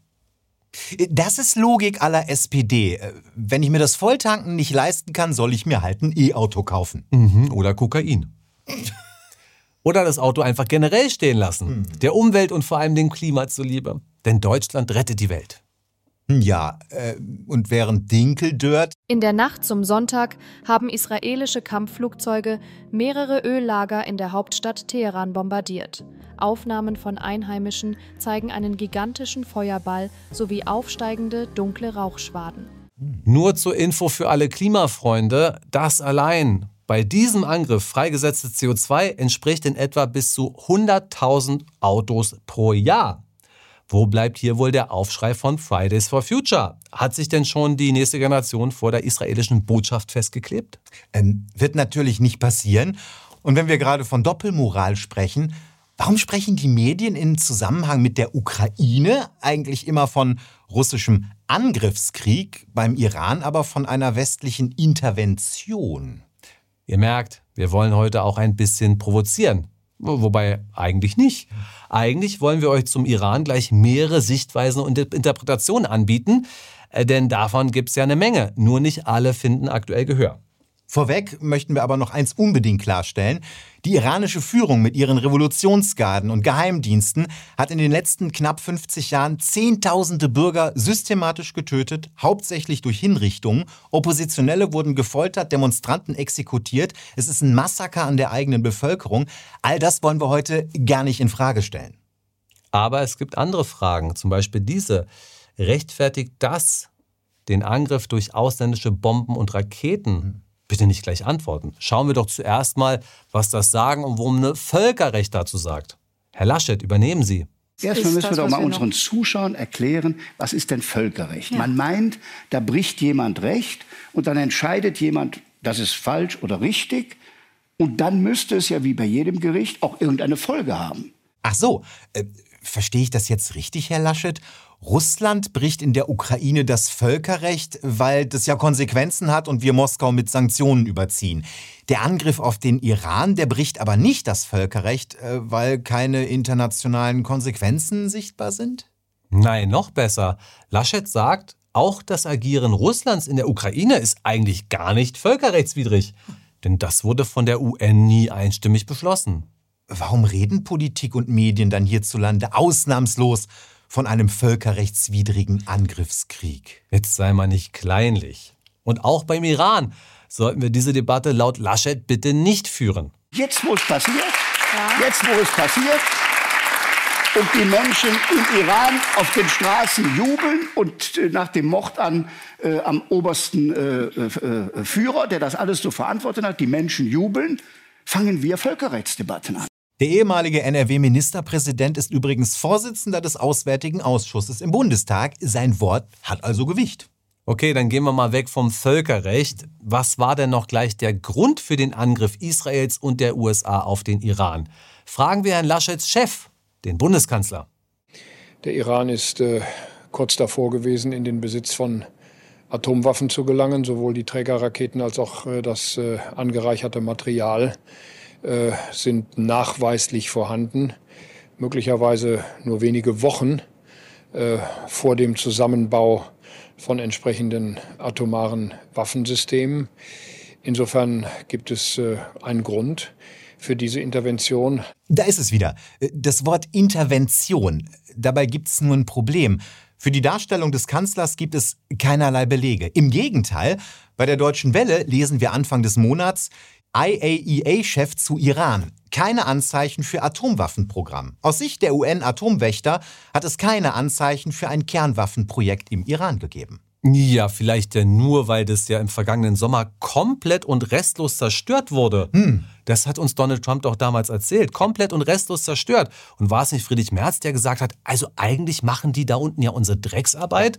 Das ist Logik aller S P D. Wenn ich mir das Volltanken nicht leisten kann, soll ich mir halt ein E-Auto kaufen. Mhm. Oder Kokain. Oder das Auto einfach generell stehen lassen. Mhm. Der Umwelt und vor allem dem Klima zuliebe. Denn Deutschland rettet die Welt. Ja, äh, und während Dinkeldirt... In der Nacht zum Sonntag haben israelische Kampfflugzeuge mehrere Öllager in der Hauptstadt Teheran bombardiert. Aufnahmen von Einheimischen zeigen einen gigantischen Feuerball sowie aufsteigende, dunkle Rauchschwaden. Nur zur Info für alle Klimafreunde, das allein bei diesem Angriff freigesetzte C O zwei entspricht in etwa bis zu hunderttausend Autos pro Jahr. Wo bleibt hier wohl der Aufschrei von Fridays for Future? Hat sich denn schon die nächste Generation vor der israelischen Botschaft festgeklebt? Ähm, wird natürlich nicht passieren. Und wenn wir gerade von Doppelmoral sprechen, warum sprechen die Medien im Zusammenhang mit der Ukraine eigentlich immer von russischem Angriffskrieg, beim Iran aber von einer westlichen Intervention? Ihr merkt, wir wollen heute auch ein bisschen provozieren. Wobei eigentlich nicht. Eigentlich wollen wir euch zum Iran gleich mehrere Sichtweisen und Interpretationen anbieten, denn davon gibt es ja eine Menge. Nur nicht alle finden aktuell Gehör. Vorweg möchten wir aber noch eins unbedingt klarstellen. Die iranische Führung mit ihren Revolutionsgarden und Geheimdiensten hat in den letzten knapp fünfzig Jahren Zehntausende Bürger systematisch getötet, hauptsächlich durch Hinrichtungen. Oppositionelle wurden gefoltert, Demonstranten exekutiert. Es ist ein Massaker an der eigenen Bevölkerung. All das wollen wir heute gar nicht in Frage stellen. Aber es gibt andere Fragen, zum Beispiel diese. Rechtfertigt das den Angriff durch ausländische Bomben und Raketen? Bitte nicht gleich antworten. Schauen wir doch zuerst mal, was das Sagen und worum ein Völkerrecht dazu sagt. Herr Laschet, übernehmen Sie. Erstmal müssen wir doch mal unseren Zuschauern erklären, was ist denn Völkerrecht? Ja. Man meint, da bricht jemand Recht und dann entscheidet jemand, das ist falsch oder richtig. Und dann müsste es ja wie bei jedem Gericht auch irgendeine Folge haben. Ach so, äh, Verstehe ich das jetzt richtig, Herr Laschet? Russland bricht in der Ukraine das Völkerrecht, weil das ja Konsequenzen hat und wir Moskau mit Sanktionen überziehen. Der Angriff auf den Iran, der bricht aber nicht das Völkerrecht, weil keine internationalen Konsequenzen sichtbar sind? Nein, noch besser. Laschet sagt, auch das Agieren Russlands in der Ukraine ist eigentlich gar nicht völkerrechtswidrig. Denn das wurde von der U N nie einstimmig beschlossen. Warum reden Politik und Medien dann hierzulande ausnahmslos von einem völkerrechtswidrigen Angriffskrieg? Jetzt sei mal nicht kleinlich. Und auch beim Iran sollten wir diese Debatte laut Laschet bitte nicht führen. Jetzt, wo es passiert, ja. jetzt, wo es passiert und die Menschen im Iran auf den Straßen jubeln und äh, nach dem Mord an, äh, am obersten äh, äh, Führer, der das alles zu verantworten hat, die Menschen jubeln, fangen wir Völkerrechtsdebatten an. Der ehemalige N R W-Ministerpräsident ist übrigens Vorsitzender des Auswärtigen Ausschusses im Bundestag. Sein Wort hat also Gewicht. Okay, dann gehen wir mal weg vom Völkerrecht. Was war denn noch gleich der Grund für den Angriff Israels und der U S A auf den Iran? Fragen wir Herrn Laschets Chef, den Bundeskanzler. Der Iran ist äh, kurz davor gewesen, in den Besitz von Atomwaffen zu gelangen. Sowohl die Trägerraketen als auch äh, das äh, angereicherte Material äh, sind nachweislich vorhanden. Möglicherweise nur wenige Wochen äh, vor dem Zusammenbau von entsprechenden atomaren Waffensystemen. Insofern gibt es äh, einen Grund für diese Intervention. Da ist es wieder. Das Wort Intervention. Dabei gibt es nur ein Problem. Für die Darstellung des Kanzlers gibt es keinerlei Belege. Im Gegenteil, bei der Deutschen Welle lesen wir Anfang des Monats, I A E A-Chef zu Iran. Keine Anzeichen für Atomwaffenprogramm. Aus Sicht der U N-Atomwächter hat es keine Anzeichen für ein Kernwaffenprojekt im Iran gegeben. Ja, vielleicht ja nur, weil das ja im vergangenen Sommer komplett und restlos zerstört wurde. Hm. Das hat uns Donald Trump doch damals erzählt. Komplett und restlos zerstört. Und war es nicht Friedrich Merz, der gesagt hat, also eigentlich machen die da unten ja unsere Drecksarbeit?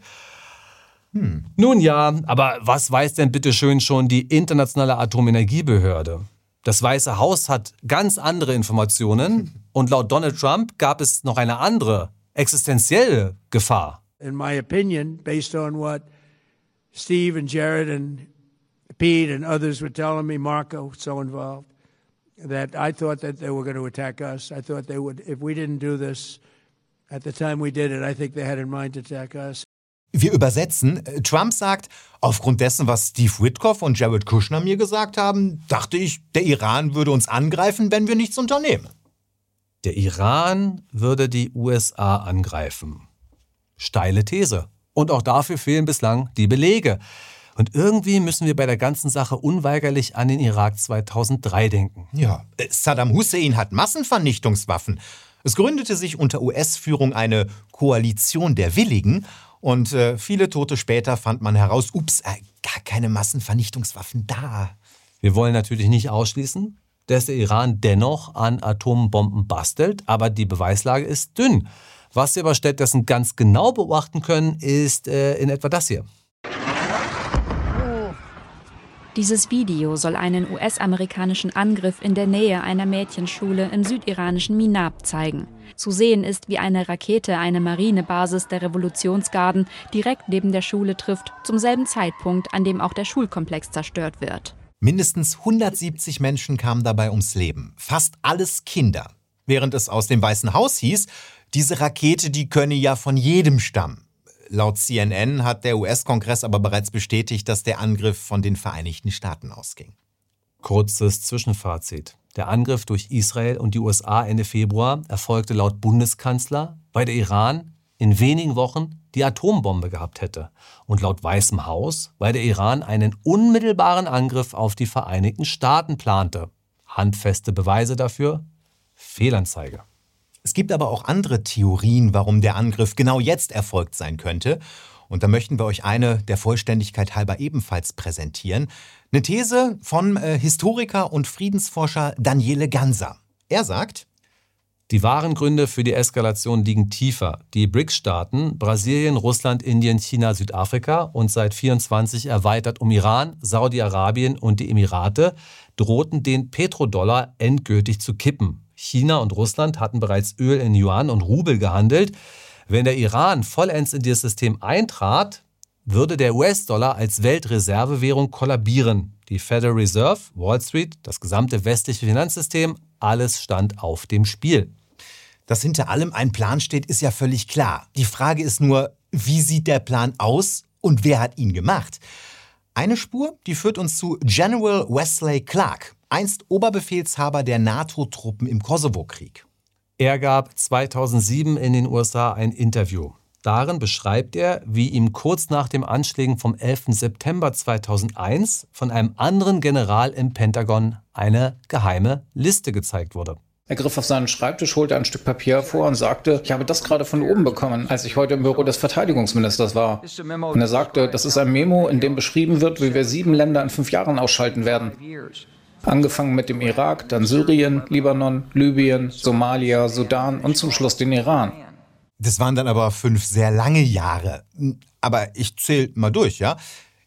Hm. Nun ja, aber was weiß denn bitte schön schon die Internationale Atomenergiebehörde? Das Weiße Haus hat ganz andere Informationen und laut Donald Trump gab es noch eine andere, existenzielle Gefahr. In my opinion, based on what Steve and Jared and Pete and others were telling me, Marco, so involved, that I thought that they were going to attack us. I thought they would, if we didn't do this at the time we did it, I think they had in mind to attack us. Wir übersetzen. Trump sagt, aufgrund dessen, was Steve Witkoff und Jared Kushner mir gesagt haben, dachte ich, der Iran würde uns angreifen, wenn wir nichts unternehmen. Der Iran würde die U S A angreifen. Steile These. Und auch dafür fehlen bislang die Belege. Und irgendwie müssen wir bei der ganzen Sache unweigerlich an den Irak zweitausenddrei denken. Ja, Saddam Hussein hat Massenvernichtungswaffen. Es gründete sich unter U S-Führung eine Koalition der Willigen. Und äh, viele Tote später fand man heraus, ups, äh, gar keine Massenvernichtungswaffen da. Wir wollen natürlich nicht ausschließen, dass der Iran dennoch an Atombomben bastelt, aber die Beweislage ist dünn. Was wir aber stattdessen ganz genau beobachten können, ist äh, in etwa das hier. Dieses Video soll einen U S-amerikanischen Angriff in der Nähe einer Mädchenschule im südiranischen Minab zeigen. Zu sehen ist, wie eine Rakete eine Marinebasis der Revolutionsgarden direkt neben der Schule trifft, zum selben Zeitpunkt, an dem auch der Schulkomplex zerstört wird. Mindestens hundertsiebzig Menschen kamen dabei ums Leben. Fast alles Kinder. Während es aus dem Weißen Haus hieß, diese Rakete, die könne ja von jedem stammen. Laut C N N hat der U S-Kongress aber bereits bestätigt, dass der Angriff von den Vereinigten Staaten ausging. Kurzes Zwischenfazit. Der Angriff durch Israel und die U S A Ende Februar erfolgte laut Bundeskanzler, weil der Iran in wenigen Wochen die Atombombe gehabt hätte. Und laut Weißem Haus, weil der Iran einen unmittelbaren Angriff auf die Vereinigten Staaten plante. Handfeste Beweise dafür? Fehlanzeige. Es gibt aber auch andere Theorien, warum der Angriff genau jetzt erfolgt sein könnte. Und da möchten wir euch eine der Vollständigkeit halber ebenfalls präsentieren. Eine These von äh, Historiker und Friedensforscher Daniele Ganser. Er sagt, die wahren Gründe für die Eskalation liegen tiefer. Die B R I C S-Staaten, Brasilien, Russland, Indien, China, Südafrika und seit vierundzwanzig erweitert um Iran, Saudi-Arabien und die Emirate, drohten den Petrodollar endgültig zu kippen. China und Russland hatten bereits Öl in Yuan und Rubel gehandelt. Wenn der Iran vollends in dieses System eintrat, würde der U S-Dollar als Weltreservewährung kollabieren. Die Federal Reserve, Wall Street, das gesamte westliche Finanzsystem, alles stand auf dem Spiel. Dass hinter allem ein Plan steht, ist ja völlig klar. Die Frage ist nur, wie sieht der Plan aus und wer hat ihn gemacht? Eine Spur, die führt uns zu General Wesley Clark, einst Oberbefehlshaber der NATO-Truppen im Kosovo-Krieg. Er gab zweitausendsieben in den U S A ein Interview. Darin beschreibt er, wie ihm kurz nach den Anschlägen vom elften September zweitausendeins von einem anderen General im Pentagon eine geheime Liste gezeigt wurde. Er griff auf seinen Schreibtisch, holte ein Stück Papier hervor und sagte, ich habe das gerade von oben bekommen, als ich heute im Büro des Verteidigungsministers war. Und er sagte, das ist ein Memo, in dem beschrieben wird, wie wir sieben Länder in fünf Jahren ausschalten werden. Angefangen mit dem Irak, dann Syrien, Libanon, Libyen, Somalia, Sudan und zum Schluss den Iran. Das waren dann aber fünf sehr lange Jahre. Aber ich zähle mal durch, ja.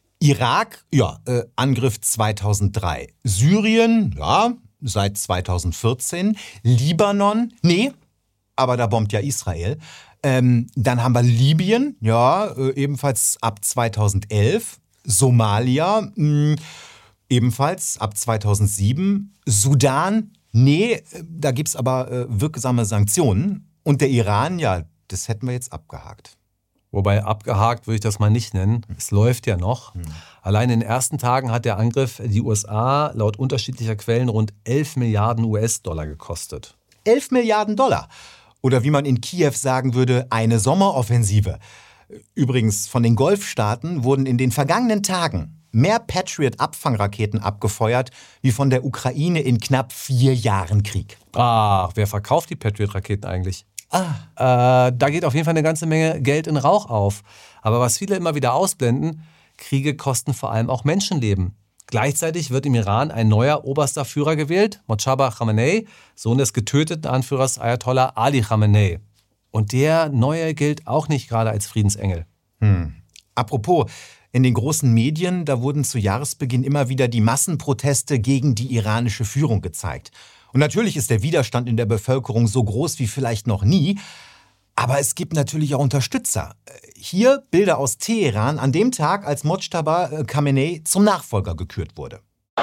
Irak, ja, äh, Angriff zweitausenddrei. Syrien, ja, seit zweitausendvierzehn. Libanon, nee, aber da bombt ja Israel. Ähm, dann haben wir Libyen, ja, äh, ebenfalls ab zweitausendelf. Somalia, mh, ebenfalls ab zweitausendsieben. Sudan, nee, da gibt's aber äh, wirksame Sanktionen. Und der Iran, ja, das hätten wir jetzt abgehakt. Wobei abgehakt würde ich das mal nicht nennen. Es läuft ja noch. Hm. Allein in den ersten Tagen hat der Angriff die U S A laut unterschiedlicher Quellen rund elf Milliarden U S-Dollar gekostet. elf Milliarden Dollar. Oder wie man in Kiew sagen würde, eine Sommeroffensive. Übrigens, von den Golfstaaten wurden in den vergangenen Tagen mehr Patriot-Abfangraketen abgefeuert, wie von der Ukraine in knapp vier Jahren Krieg. Ach, wer verkauft die Patriot-Raketen eigentlich? Ah. Äh, da geht auf jeden Fall eine ganze Menge Geld in Rauch auf. Aber was viele immer wieder ausblenden, Kriege kosten vor allem auch Menschenleben. Gleichzeitig wird im Iran ein neuer oberster Führer gewählt, Mojtaba Khamenei, Sohn des getöteten Anführers Ayatollah Ali Khamenei. Und der Neue gilt auch nicht gerade als Friedensengel. Hm. Apropos, in den großen Medien, da wurden zu Jahresbeginn immer wieder die Massenproteste gegen die iranische Führung gezeigt. Und natürlich ist der Widerstand in der Bevölkerung so groß wie vielleicht noch nie. Aber es gibt natürlich auch Unterstützer. Hier Bilder aus Teheran an dem Tag, als Mojtaba Khamenei zum Nachfolger gekürt wurde.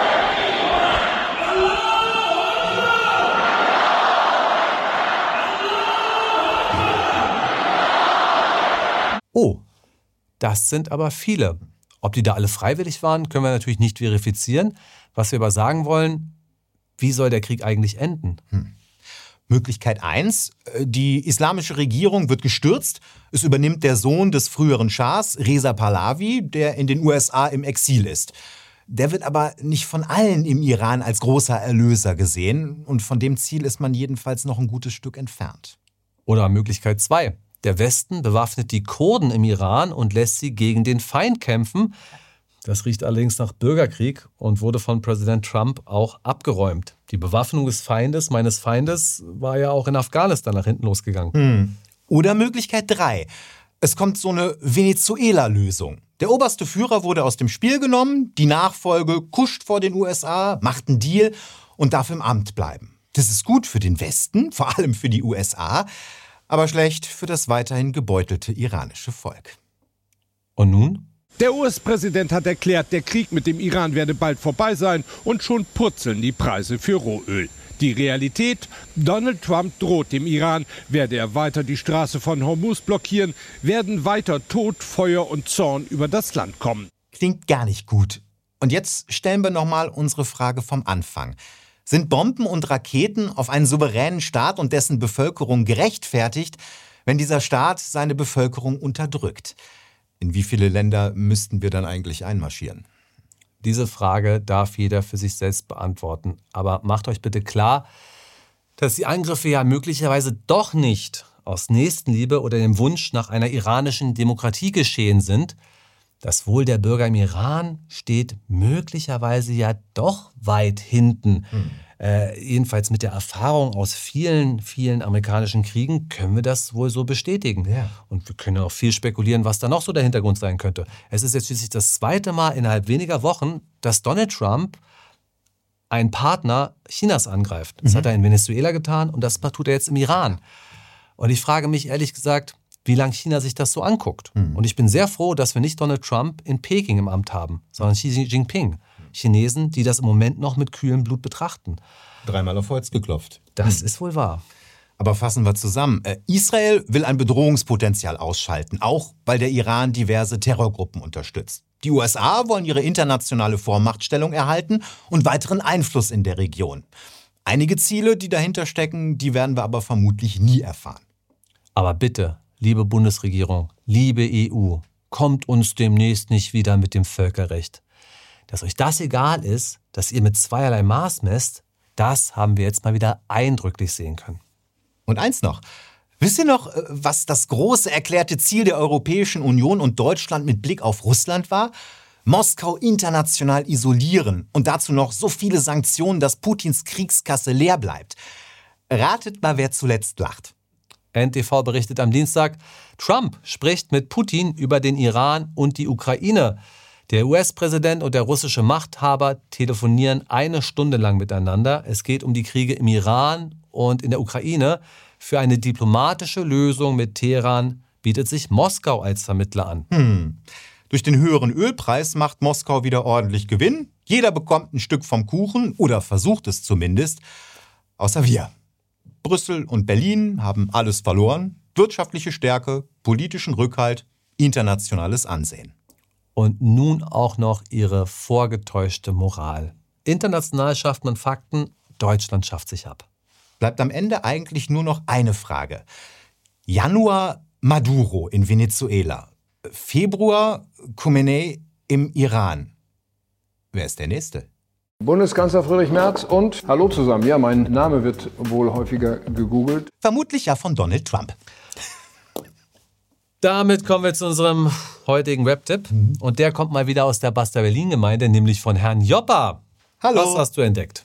Oh, das sind aber viele. Ob die da alle freiwillig waren, können wir natürlich nicht verifizieren. Was wir aber sagen wollen, wie soll der Krieg eigentlich enden? Hm. Möglichkeit eins, die islamische Regierung wird gestürzt. Es übernimmt der Sohn des früheren Schahs, Reza Pahlavi, der in den U S A im Exil ist. Der wird aber nicht von allen im Iran als großer Erlöser gesehen. Und von dem Ziel ist man jedenfalls noch ein gutes Stück entfernt. Oder Möglichkeit zwei. Der Westen bewaffnet die Kurden im Iran und lässt sie gegen den Feind kämpfen. Das riecht allerdings nach Bürgerkrieg und wurde von Präsident Trump auch abgeräumt. Die Bewaffnung des Feindes, meines Feindes, war ja auch in Afghanistan nach hinten losgegangen. Hm. Oder Möglichkeit drei. Es kommt so eine Venezuela-Lösung. Der oberste Führer wurde aus dem Spiel genommen, die Nachfolge kuscht vor den U S A, macht einen Deal und darf im Amt bleiben. Das ist gut für den Westen, vor allem für die U S A, aber schlecht für das weiterhin gebeutelte iranische Volk. Und nun? Der U S-Präsident hat erklärt, der Krieg mit dem Iran werde bald vorbei sein und schon purzeln die Preise für Rohöl. Die Realität? Donald Trump droht dem Iran, werde er weiter die Straße von Hormuz blockieren, werden weiter Tod, Feuer und Zorn über das Land kommen. Klingt gar nicht gut. Und jetzt stellen wir nochmal unsere Frage vom Anfang. Sind Bomben und Raketen auf einen souveränen Staat und dessen Bevölkerung gerechtfertigt, wenn dieser Staat seine Bevölkerung unterdrückt? In wie viele Länder müssten wir dann eigentlich einmarschieren? Diese Frage darf jeder für sich selbst beantworten. Aber macht euch bitte klar, dass die Angriffe ja möglicherweise doch nicht aus Nächstenliebe oder dem Wunsch nach einer iranischen Demokratie geschehen sind. Das Wohl der Bürger im Iran steht möglicherweise ja doch weit hinten. Hm. Äh, jedenfalls mit der Erfahrung aus vielen, vielen amerikanischen Kriegen können wir das wohl so bestätigen. Ja. Und wir können auch viel spekulieren, was da noch so der Hintergrund sein könnte. Es ist jetzt schließlich das zweite Mal innerhalb weniger Wochen, dass Donald Trump einen Partner Chinas angreift. Das mhm. hat er in Venezuela getan und das tut er jetzt im Iran. Und ich frage mich ehrlich gesagt, wie lange China sich das so anguckt. Mhm. Und ich bin sehr froh, dass wir nicht Donald Trump in Peking im Amt haben, sondern Xi Jinping. Chinesen, die das im Moment noch mit kühlem Blut betrachten. Dreimal auf Holz geklopft. Das mhm. ist wohl wahr. Aber fassen wir zusammen. Israel will ein Bedrohungspotenzial ausschalten, auch weil der Iran diverse Terrorgruppen unterstützt. Die U S A wollen ihre internationale Vormachtstellung erhalten und weiteren Einfluss in der Region. Einige Ziele, die dahinter stecken, die werden wir aber vermutlich nie erfahren. Aber bitte, liebe Bundesregierung, liebe E U, kommt uns demnächst nicht wieder mit dem Völkerrecht. Dass euch das egal ist, dass ihr mit zweierlei Maß messt, das haben wir jetzt mal wieder eindrücklich sehen können. Und eins noch. Wisst ihr noch, was das große erklärte Ziel der Europäischen Union und Deutschland mit Blick auf Russland war? Moskau international isolieren und dazu noch so viele Sanktionen, dass Putins Kriegskasse leer bleibt. Ratet mal, wer zuletzt lacht. N T V berichtet am Dienstag, Trump spricht mit Putin über den Iran und die Ukraine. Der U S-Präsident und der russische Machthaber telefonieren eine Stunde lang miteinander. Es geht um die Kriege im Iran und in der Ukraine. Für eine diplomatische Lösung mit Teheran bietet sich Moskau als Vermittler an. Hm. Durch den höheren Ölpreis macht Moskau wieder ordentlich Gewinn. Jeder bekommt ein Stück vom Kuchen oder versucht es zumindest, außer wir. Brüssel und Berlin haben alles verloren. Wirtschaftliche Stärke, politischen Rückhalt, internationales Ansehen. Und nun auch noch ihre vorgetäuschte Moral. International schafft man Fakten, Deutschland schafft sich ab. Bleibt am Ende eigentlich nur noch eine Frage. Januar Maduro in Venezuela. Februar Khamenei im Iran. Wer ist der Nächste? Bundeskanzler Friedrich Merz und hallo zusammen. Ja, mein Name wird wohl häufiger gegoogelt. Vermutlich ja von Donald Trump. Damit kommen wir zu unserem heutigen Web-Tipp. Mhm. Und der kommt mal wieder aus der Basta Berlin-Gemeinde, nämlich von Herrn Joppa. Hallo. Was hast du entdeckt?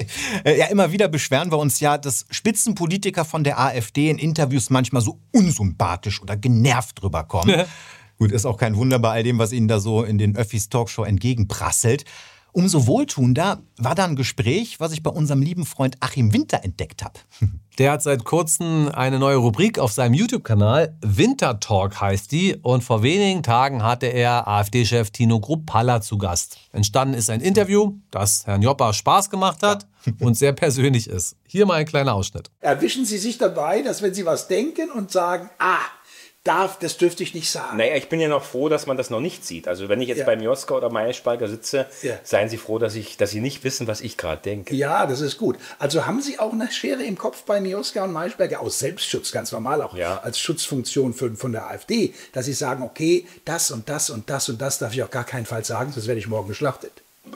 Ja, immer wieder beschweren wir uns ja, dass Spitzenpolitiker von der AfD in Interviews manchmal so unsympathisch oder genervt rüberkommen. Ja. Gut, ist auch kein Wunder bei all dem, was ihnen da so in den Öffis Talkshow entgegenprasselt. Umso wohltuender war da ein Gespräch, was ich bei unserem lieben Freund Achim Winter entdeckt habe. Der hat seit kurzem eine neue Rubrik auf seinem YouTube-Kanal. Winter Talk heißt die. Und vor wenigen Tagen hatte er AfD-Chef Tino Kruppalla zu Gast. Entstanden ist ein Interview, das Herrn Joppa Spaß gemacht hat und sehr persönlich ist. Hier mal ein kleiner Ausschnitt. Erwischen Sie sich dabei, dass wenn Sie was denken und sagen, ah, darf, das dürfte ich nicht sagen. Naja, ich bin ja noch froh, dass man das noch nicht sieht. Also wenn ich jetzt ja. beim Joska oder Maischberger sitze, ja. seien Sie froh, dass, ich, dass Sie nicht wissen, was ich gerade denke. Ja, das ist gut. Also haben Sie auch eine Schere im Kopf bei Joska und Maischberger aus Selbstschutz, ganz normal auch ja. als Schutzfunktion für, von der AfD, dass Sie sagen, okay, das und das und das und das darf ich auf gar keinen Fall sagen, sonst werde ich morgen geschlachtet.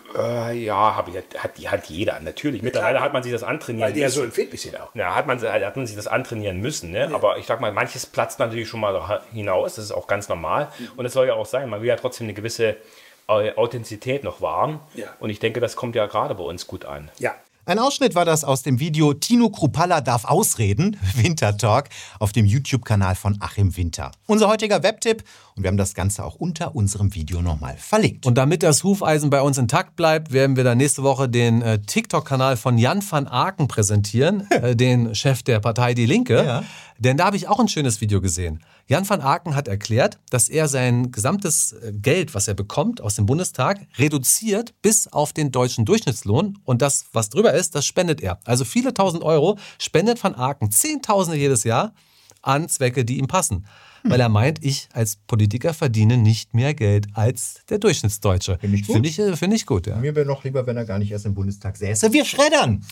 Äh, ja, hab ich, hat, hat jeder, natürlich. Mittlerweile hat man sich das antrainieren Weil der so empfindlich sind auch. Ja, hat man, hat man sich das antrainieren müssen. Ne? Ja. Aber ich sag mal, manches platzt natürlich schon mal hinaus. Das ist auch ganz normal. Mhm. Und es soll ja auch sein, man will ja trotzdem eine gewisse Authentizität noch wahren. Ja. Und ich denke, das kommt ja gerade bei uns gut an. Ja. Ein Ausschnitt war das aus dem Video Tino Kruppalla darf ausreden, Winter Talk, auf dem YouTube-Kanal von Achim Winter. Unser heutiger Webtipp und wir haben das Ganze auch unter unserem Video nochmal verlinkt. Und damit das Hufeisen bei uns intakt bleibt, werden wir dann nächste Woche den äh, TikTok-Kanal von Jan van Aken präsentieren, äh, den Chef der Partei Die Linke. Ja. Denn da habe ich auch ein schönes Video gesehen. Jan van Aken hat erklärt, dass er sein gesamtes Geld, was er bekommt aus dem Bundestag, reduziert bis auf den deutschen Durchschnittslohn. Und das, was drüber ist, das spendet er. Also viele tausend Euro spendet van Aken, Zehntausende jedes Jahr, an Zwecke, die ihm passen. Hm. Weil er meint, ich als Politiker verdiene nicht mehr Geld als der Durchschnittsdeutsche. Finde ich gut. Finde ich, find ich gut, ja. Mir wäre noch lieber, wenn er gar nicht erst im Bundestag säße. Wir schreddern!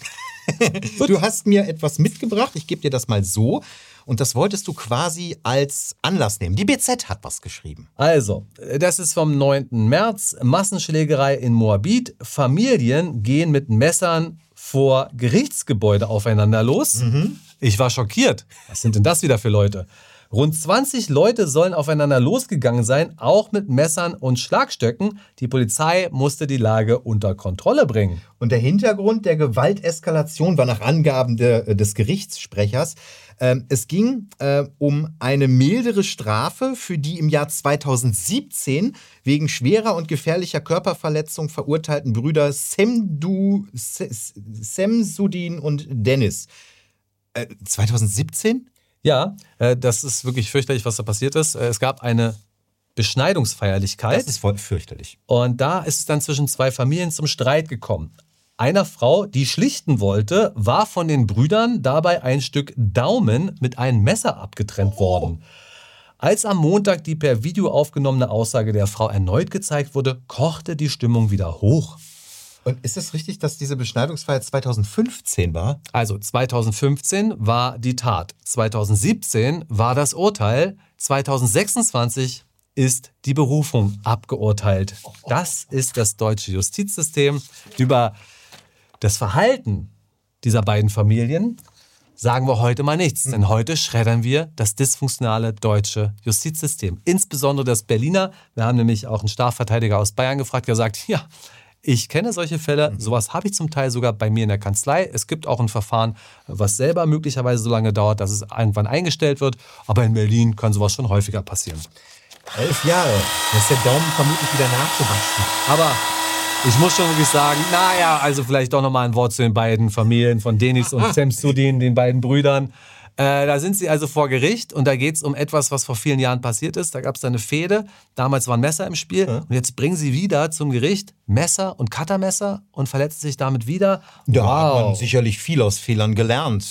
Du hast mir etwas mitgebracht, ich gebe dir das mal so. Und das wolltest du quasi als Anlass nehmen. Die B Z hat was geschrieben. Also, das ist vom neunten März. Massenschlägerei in Moabit. Familien gehen mit Messern vor Gerichtsgebäude aufeinander los. Mhm. Ich war schockiert. Was sind denn das wieder für Leute? Rund zwanzig Leute sollen aufeinander losgegangen sein, auch mit Messern und Schlagstöcken. Die Polizei musste die Lage unter Kontrolle bringen. Und der Hintergrund der Gewalteskalation war nach Angaben de, des Gerichtssprechers, äh, es ging äh, um eine mildere Strafe für die im Jahr zweitausendsiebzehn wegen schwerer und gefährlicher Körperverletzung verurteilten Brüder Semdu, Semsudin und Dennis. Äh, zweitausendsiebzehn? Ja, äh, das ist wirklich fürchterlich, was da passiert ist. Äh, es gab eine Beschneidungsfeierlichkeit. Das ist voll fürchterlich. Und da ist es dann zwischen zwei Familien zum Streit gekommen. Einer Frau, die schlichten wollte, war von den Brüdern dabei ein Stück Daumen mit einem Messer abgetrennt oh. worden. Als am Montag die per Video aufgenommene Aussage der Frau erneut gezeigt wurde, kochte die Stimmung wieder hoch. Und ist es richtig, dass diese Beschneidungsfeier zweitausendfünfzehn war? Also zweitausendfünfzehn war die Tat, zweitausendsiebzehn war das Urteil, zweitausendsechsundzwanzig ist die Berufung abgeurteilt. Das ist das deutsche Justizsystem. Über das Verhalten dieser beiden Familien sagen wir heute mal nichts, denn heute schreddern wir das dysfunktionale deutsche Justizsystem. Insbesondere das Berliner. Wir haben nämlich auch einen Strafverteidiger aus Bayern gefragt, der sagt, ja, ich kenne solche Fälle, sowas habe ich zum Teil sogar bei mir in der Kanzlei. Es gibt auch ein Verfahren, was selber möglicherweise so lange dauert, dass es irgendwann eingestellt wird. Aber in Berlin kann sowas schon häufiger passieren. Elf Jahre, da ist der Daumen vermutlich wieder nachgewachsen. Aber ich muss schon wirklich sagen, naja, also vielleicht doch nochmal ein Wort zu den beiden Familien von Dennis und Semsudin, den beiden Brüdern. Äh, da sind sie also vor Gericht und da geht es um etwas, was vor vielen Jahren passiert ist. Da gab es eine Fehde, damals waren Messer im Spiel ja. und jetzt bringen sie wieder zum Gericht Messer und Cuttermesser und verletzen sich damit wieder. Da wow. hat man sicherlich viel aus Fehlern gelernt.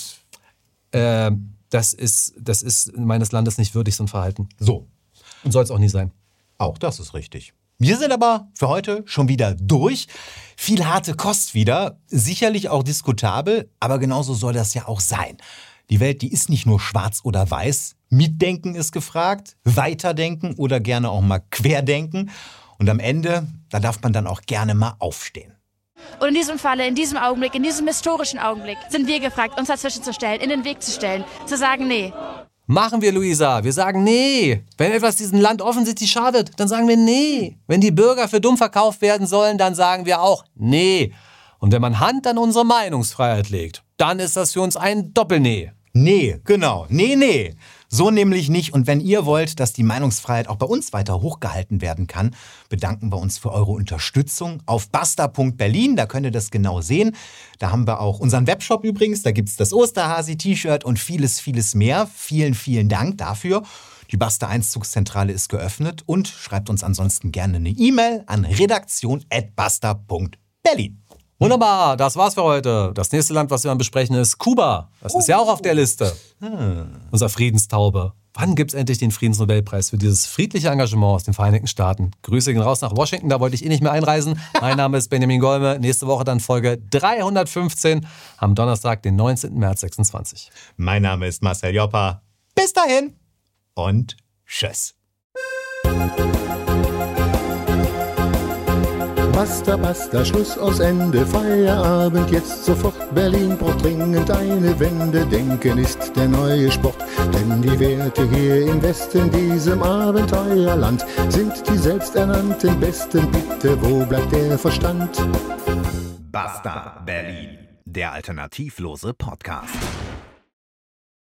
Äh, das ist, das ist meines Landes nicht würdig, so ein Verhalten. So. Und soll es auch nie sein. Auch das ist richtig. Wir sind aber für heute schon wieder durch. Viel harte Kost wieder, sicherlich auch diskutabel, aber genauso soll das ja auch sein. Die Welt, die ist nicht nur schwarz oder weiß. Mitdenken ist gefragt, weiterdenken oder gerne auch mal querdenken. Und am Ende, da darf man dann auch gerne mal aufstehen. Und in diesem Falle, in diesem Augenblick, in diesem historischen Augenblick, sind wir gefragt, uns dazwischen zu stellen, in den Weg zu stellen, zu sagen, nee. Machen wir, Luisa. Wir sagen nee. Wenn etwas diesem Land offensichtlich schadet, dann sagen wir nee. Wenn die Bürger für dumm verkauft werden sollen, dann sagen wir auch nee. Und wenn man Hand an unsere Meinungsfreiheit legt, dann ist das für uns ein Doppel-Nee. Nee, genau. Nee, nee. So nämlich nicht. Und wenn ihr wollt, dass die Meinungsfreiheit auch bei uns weiter hochgehalten werden kann, bedanken wir uns für eure Unterstützung auf basta punkt berlin. Da könnt ihr das genau sehen. Da haben wir auch unseren Webshop übrigens. Da gibt's das Osterhasi-T-Shirt und vieles, vieles mehr. Vielen, vielen Dank dafür. Die Basta Einzugszentrale ist geöffnet und schreibt uns ansonsten gerne eine E-Mail an redaktion at basta punkt berlin. Wunderbar, das war's für heute. Das nächste Land, was wir besprechen, ist Kuba. Das ist ja auch auf der Liste. Hm. Unser Friedenstaube. Wann gibt's endlich den Friedensnobelpreis für dieses friedliche Engagement aus den Vereinigten Staaten? Grüße gehen raus nach Washington, da wollte ich eh nicht mehr einreisen. Mein Name ist Benjamin Golme. Nächste Woche dann Folge dreihundertfünfzehn am Donnerstag, den neunzehnten März sechsundzwanzig. Mein Name ist Marcel Joppa. Bis dahin und tschüss. Basta, basta, Schluss aus Ende, Feierabend, jetzt sofort, Berlin braucht dringend eine Wende, Denken ist der neue Sport, denn die Werte hier im Westen, diesem Abenteuerland, sind die selbsternannten Besten, bitte, wo bleibt der Verstand? Basta Berlin, der alternativlose Podcast.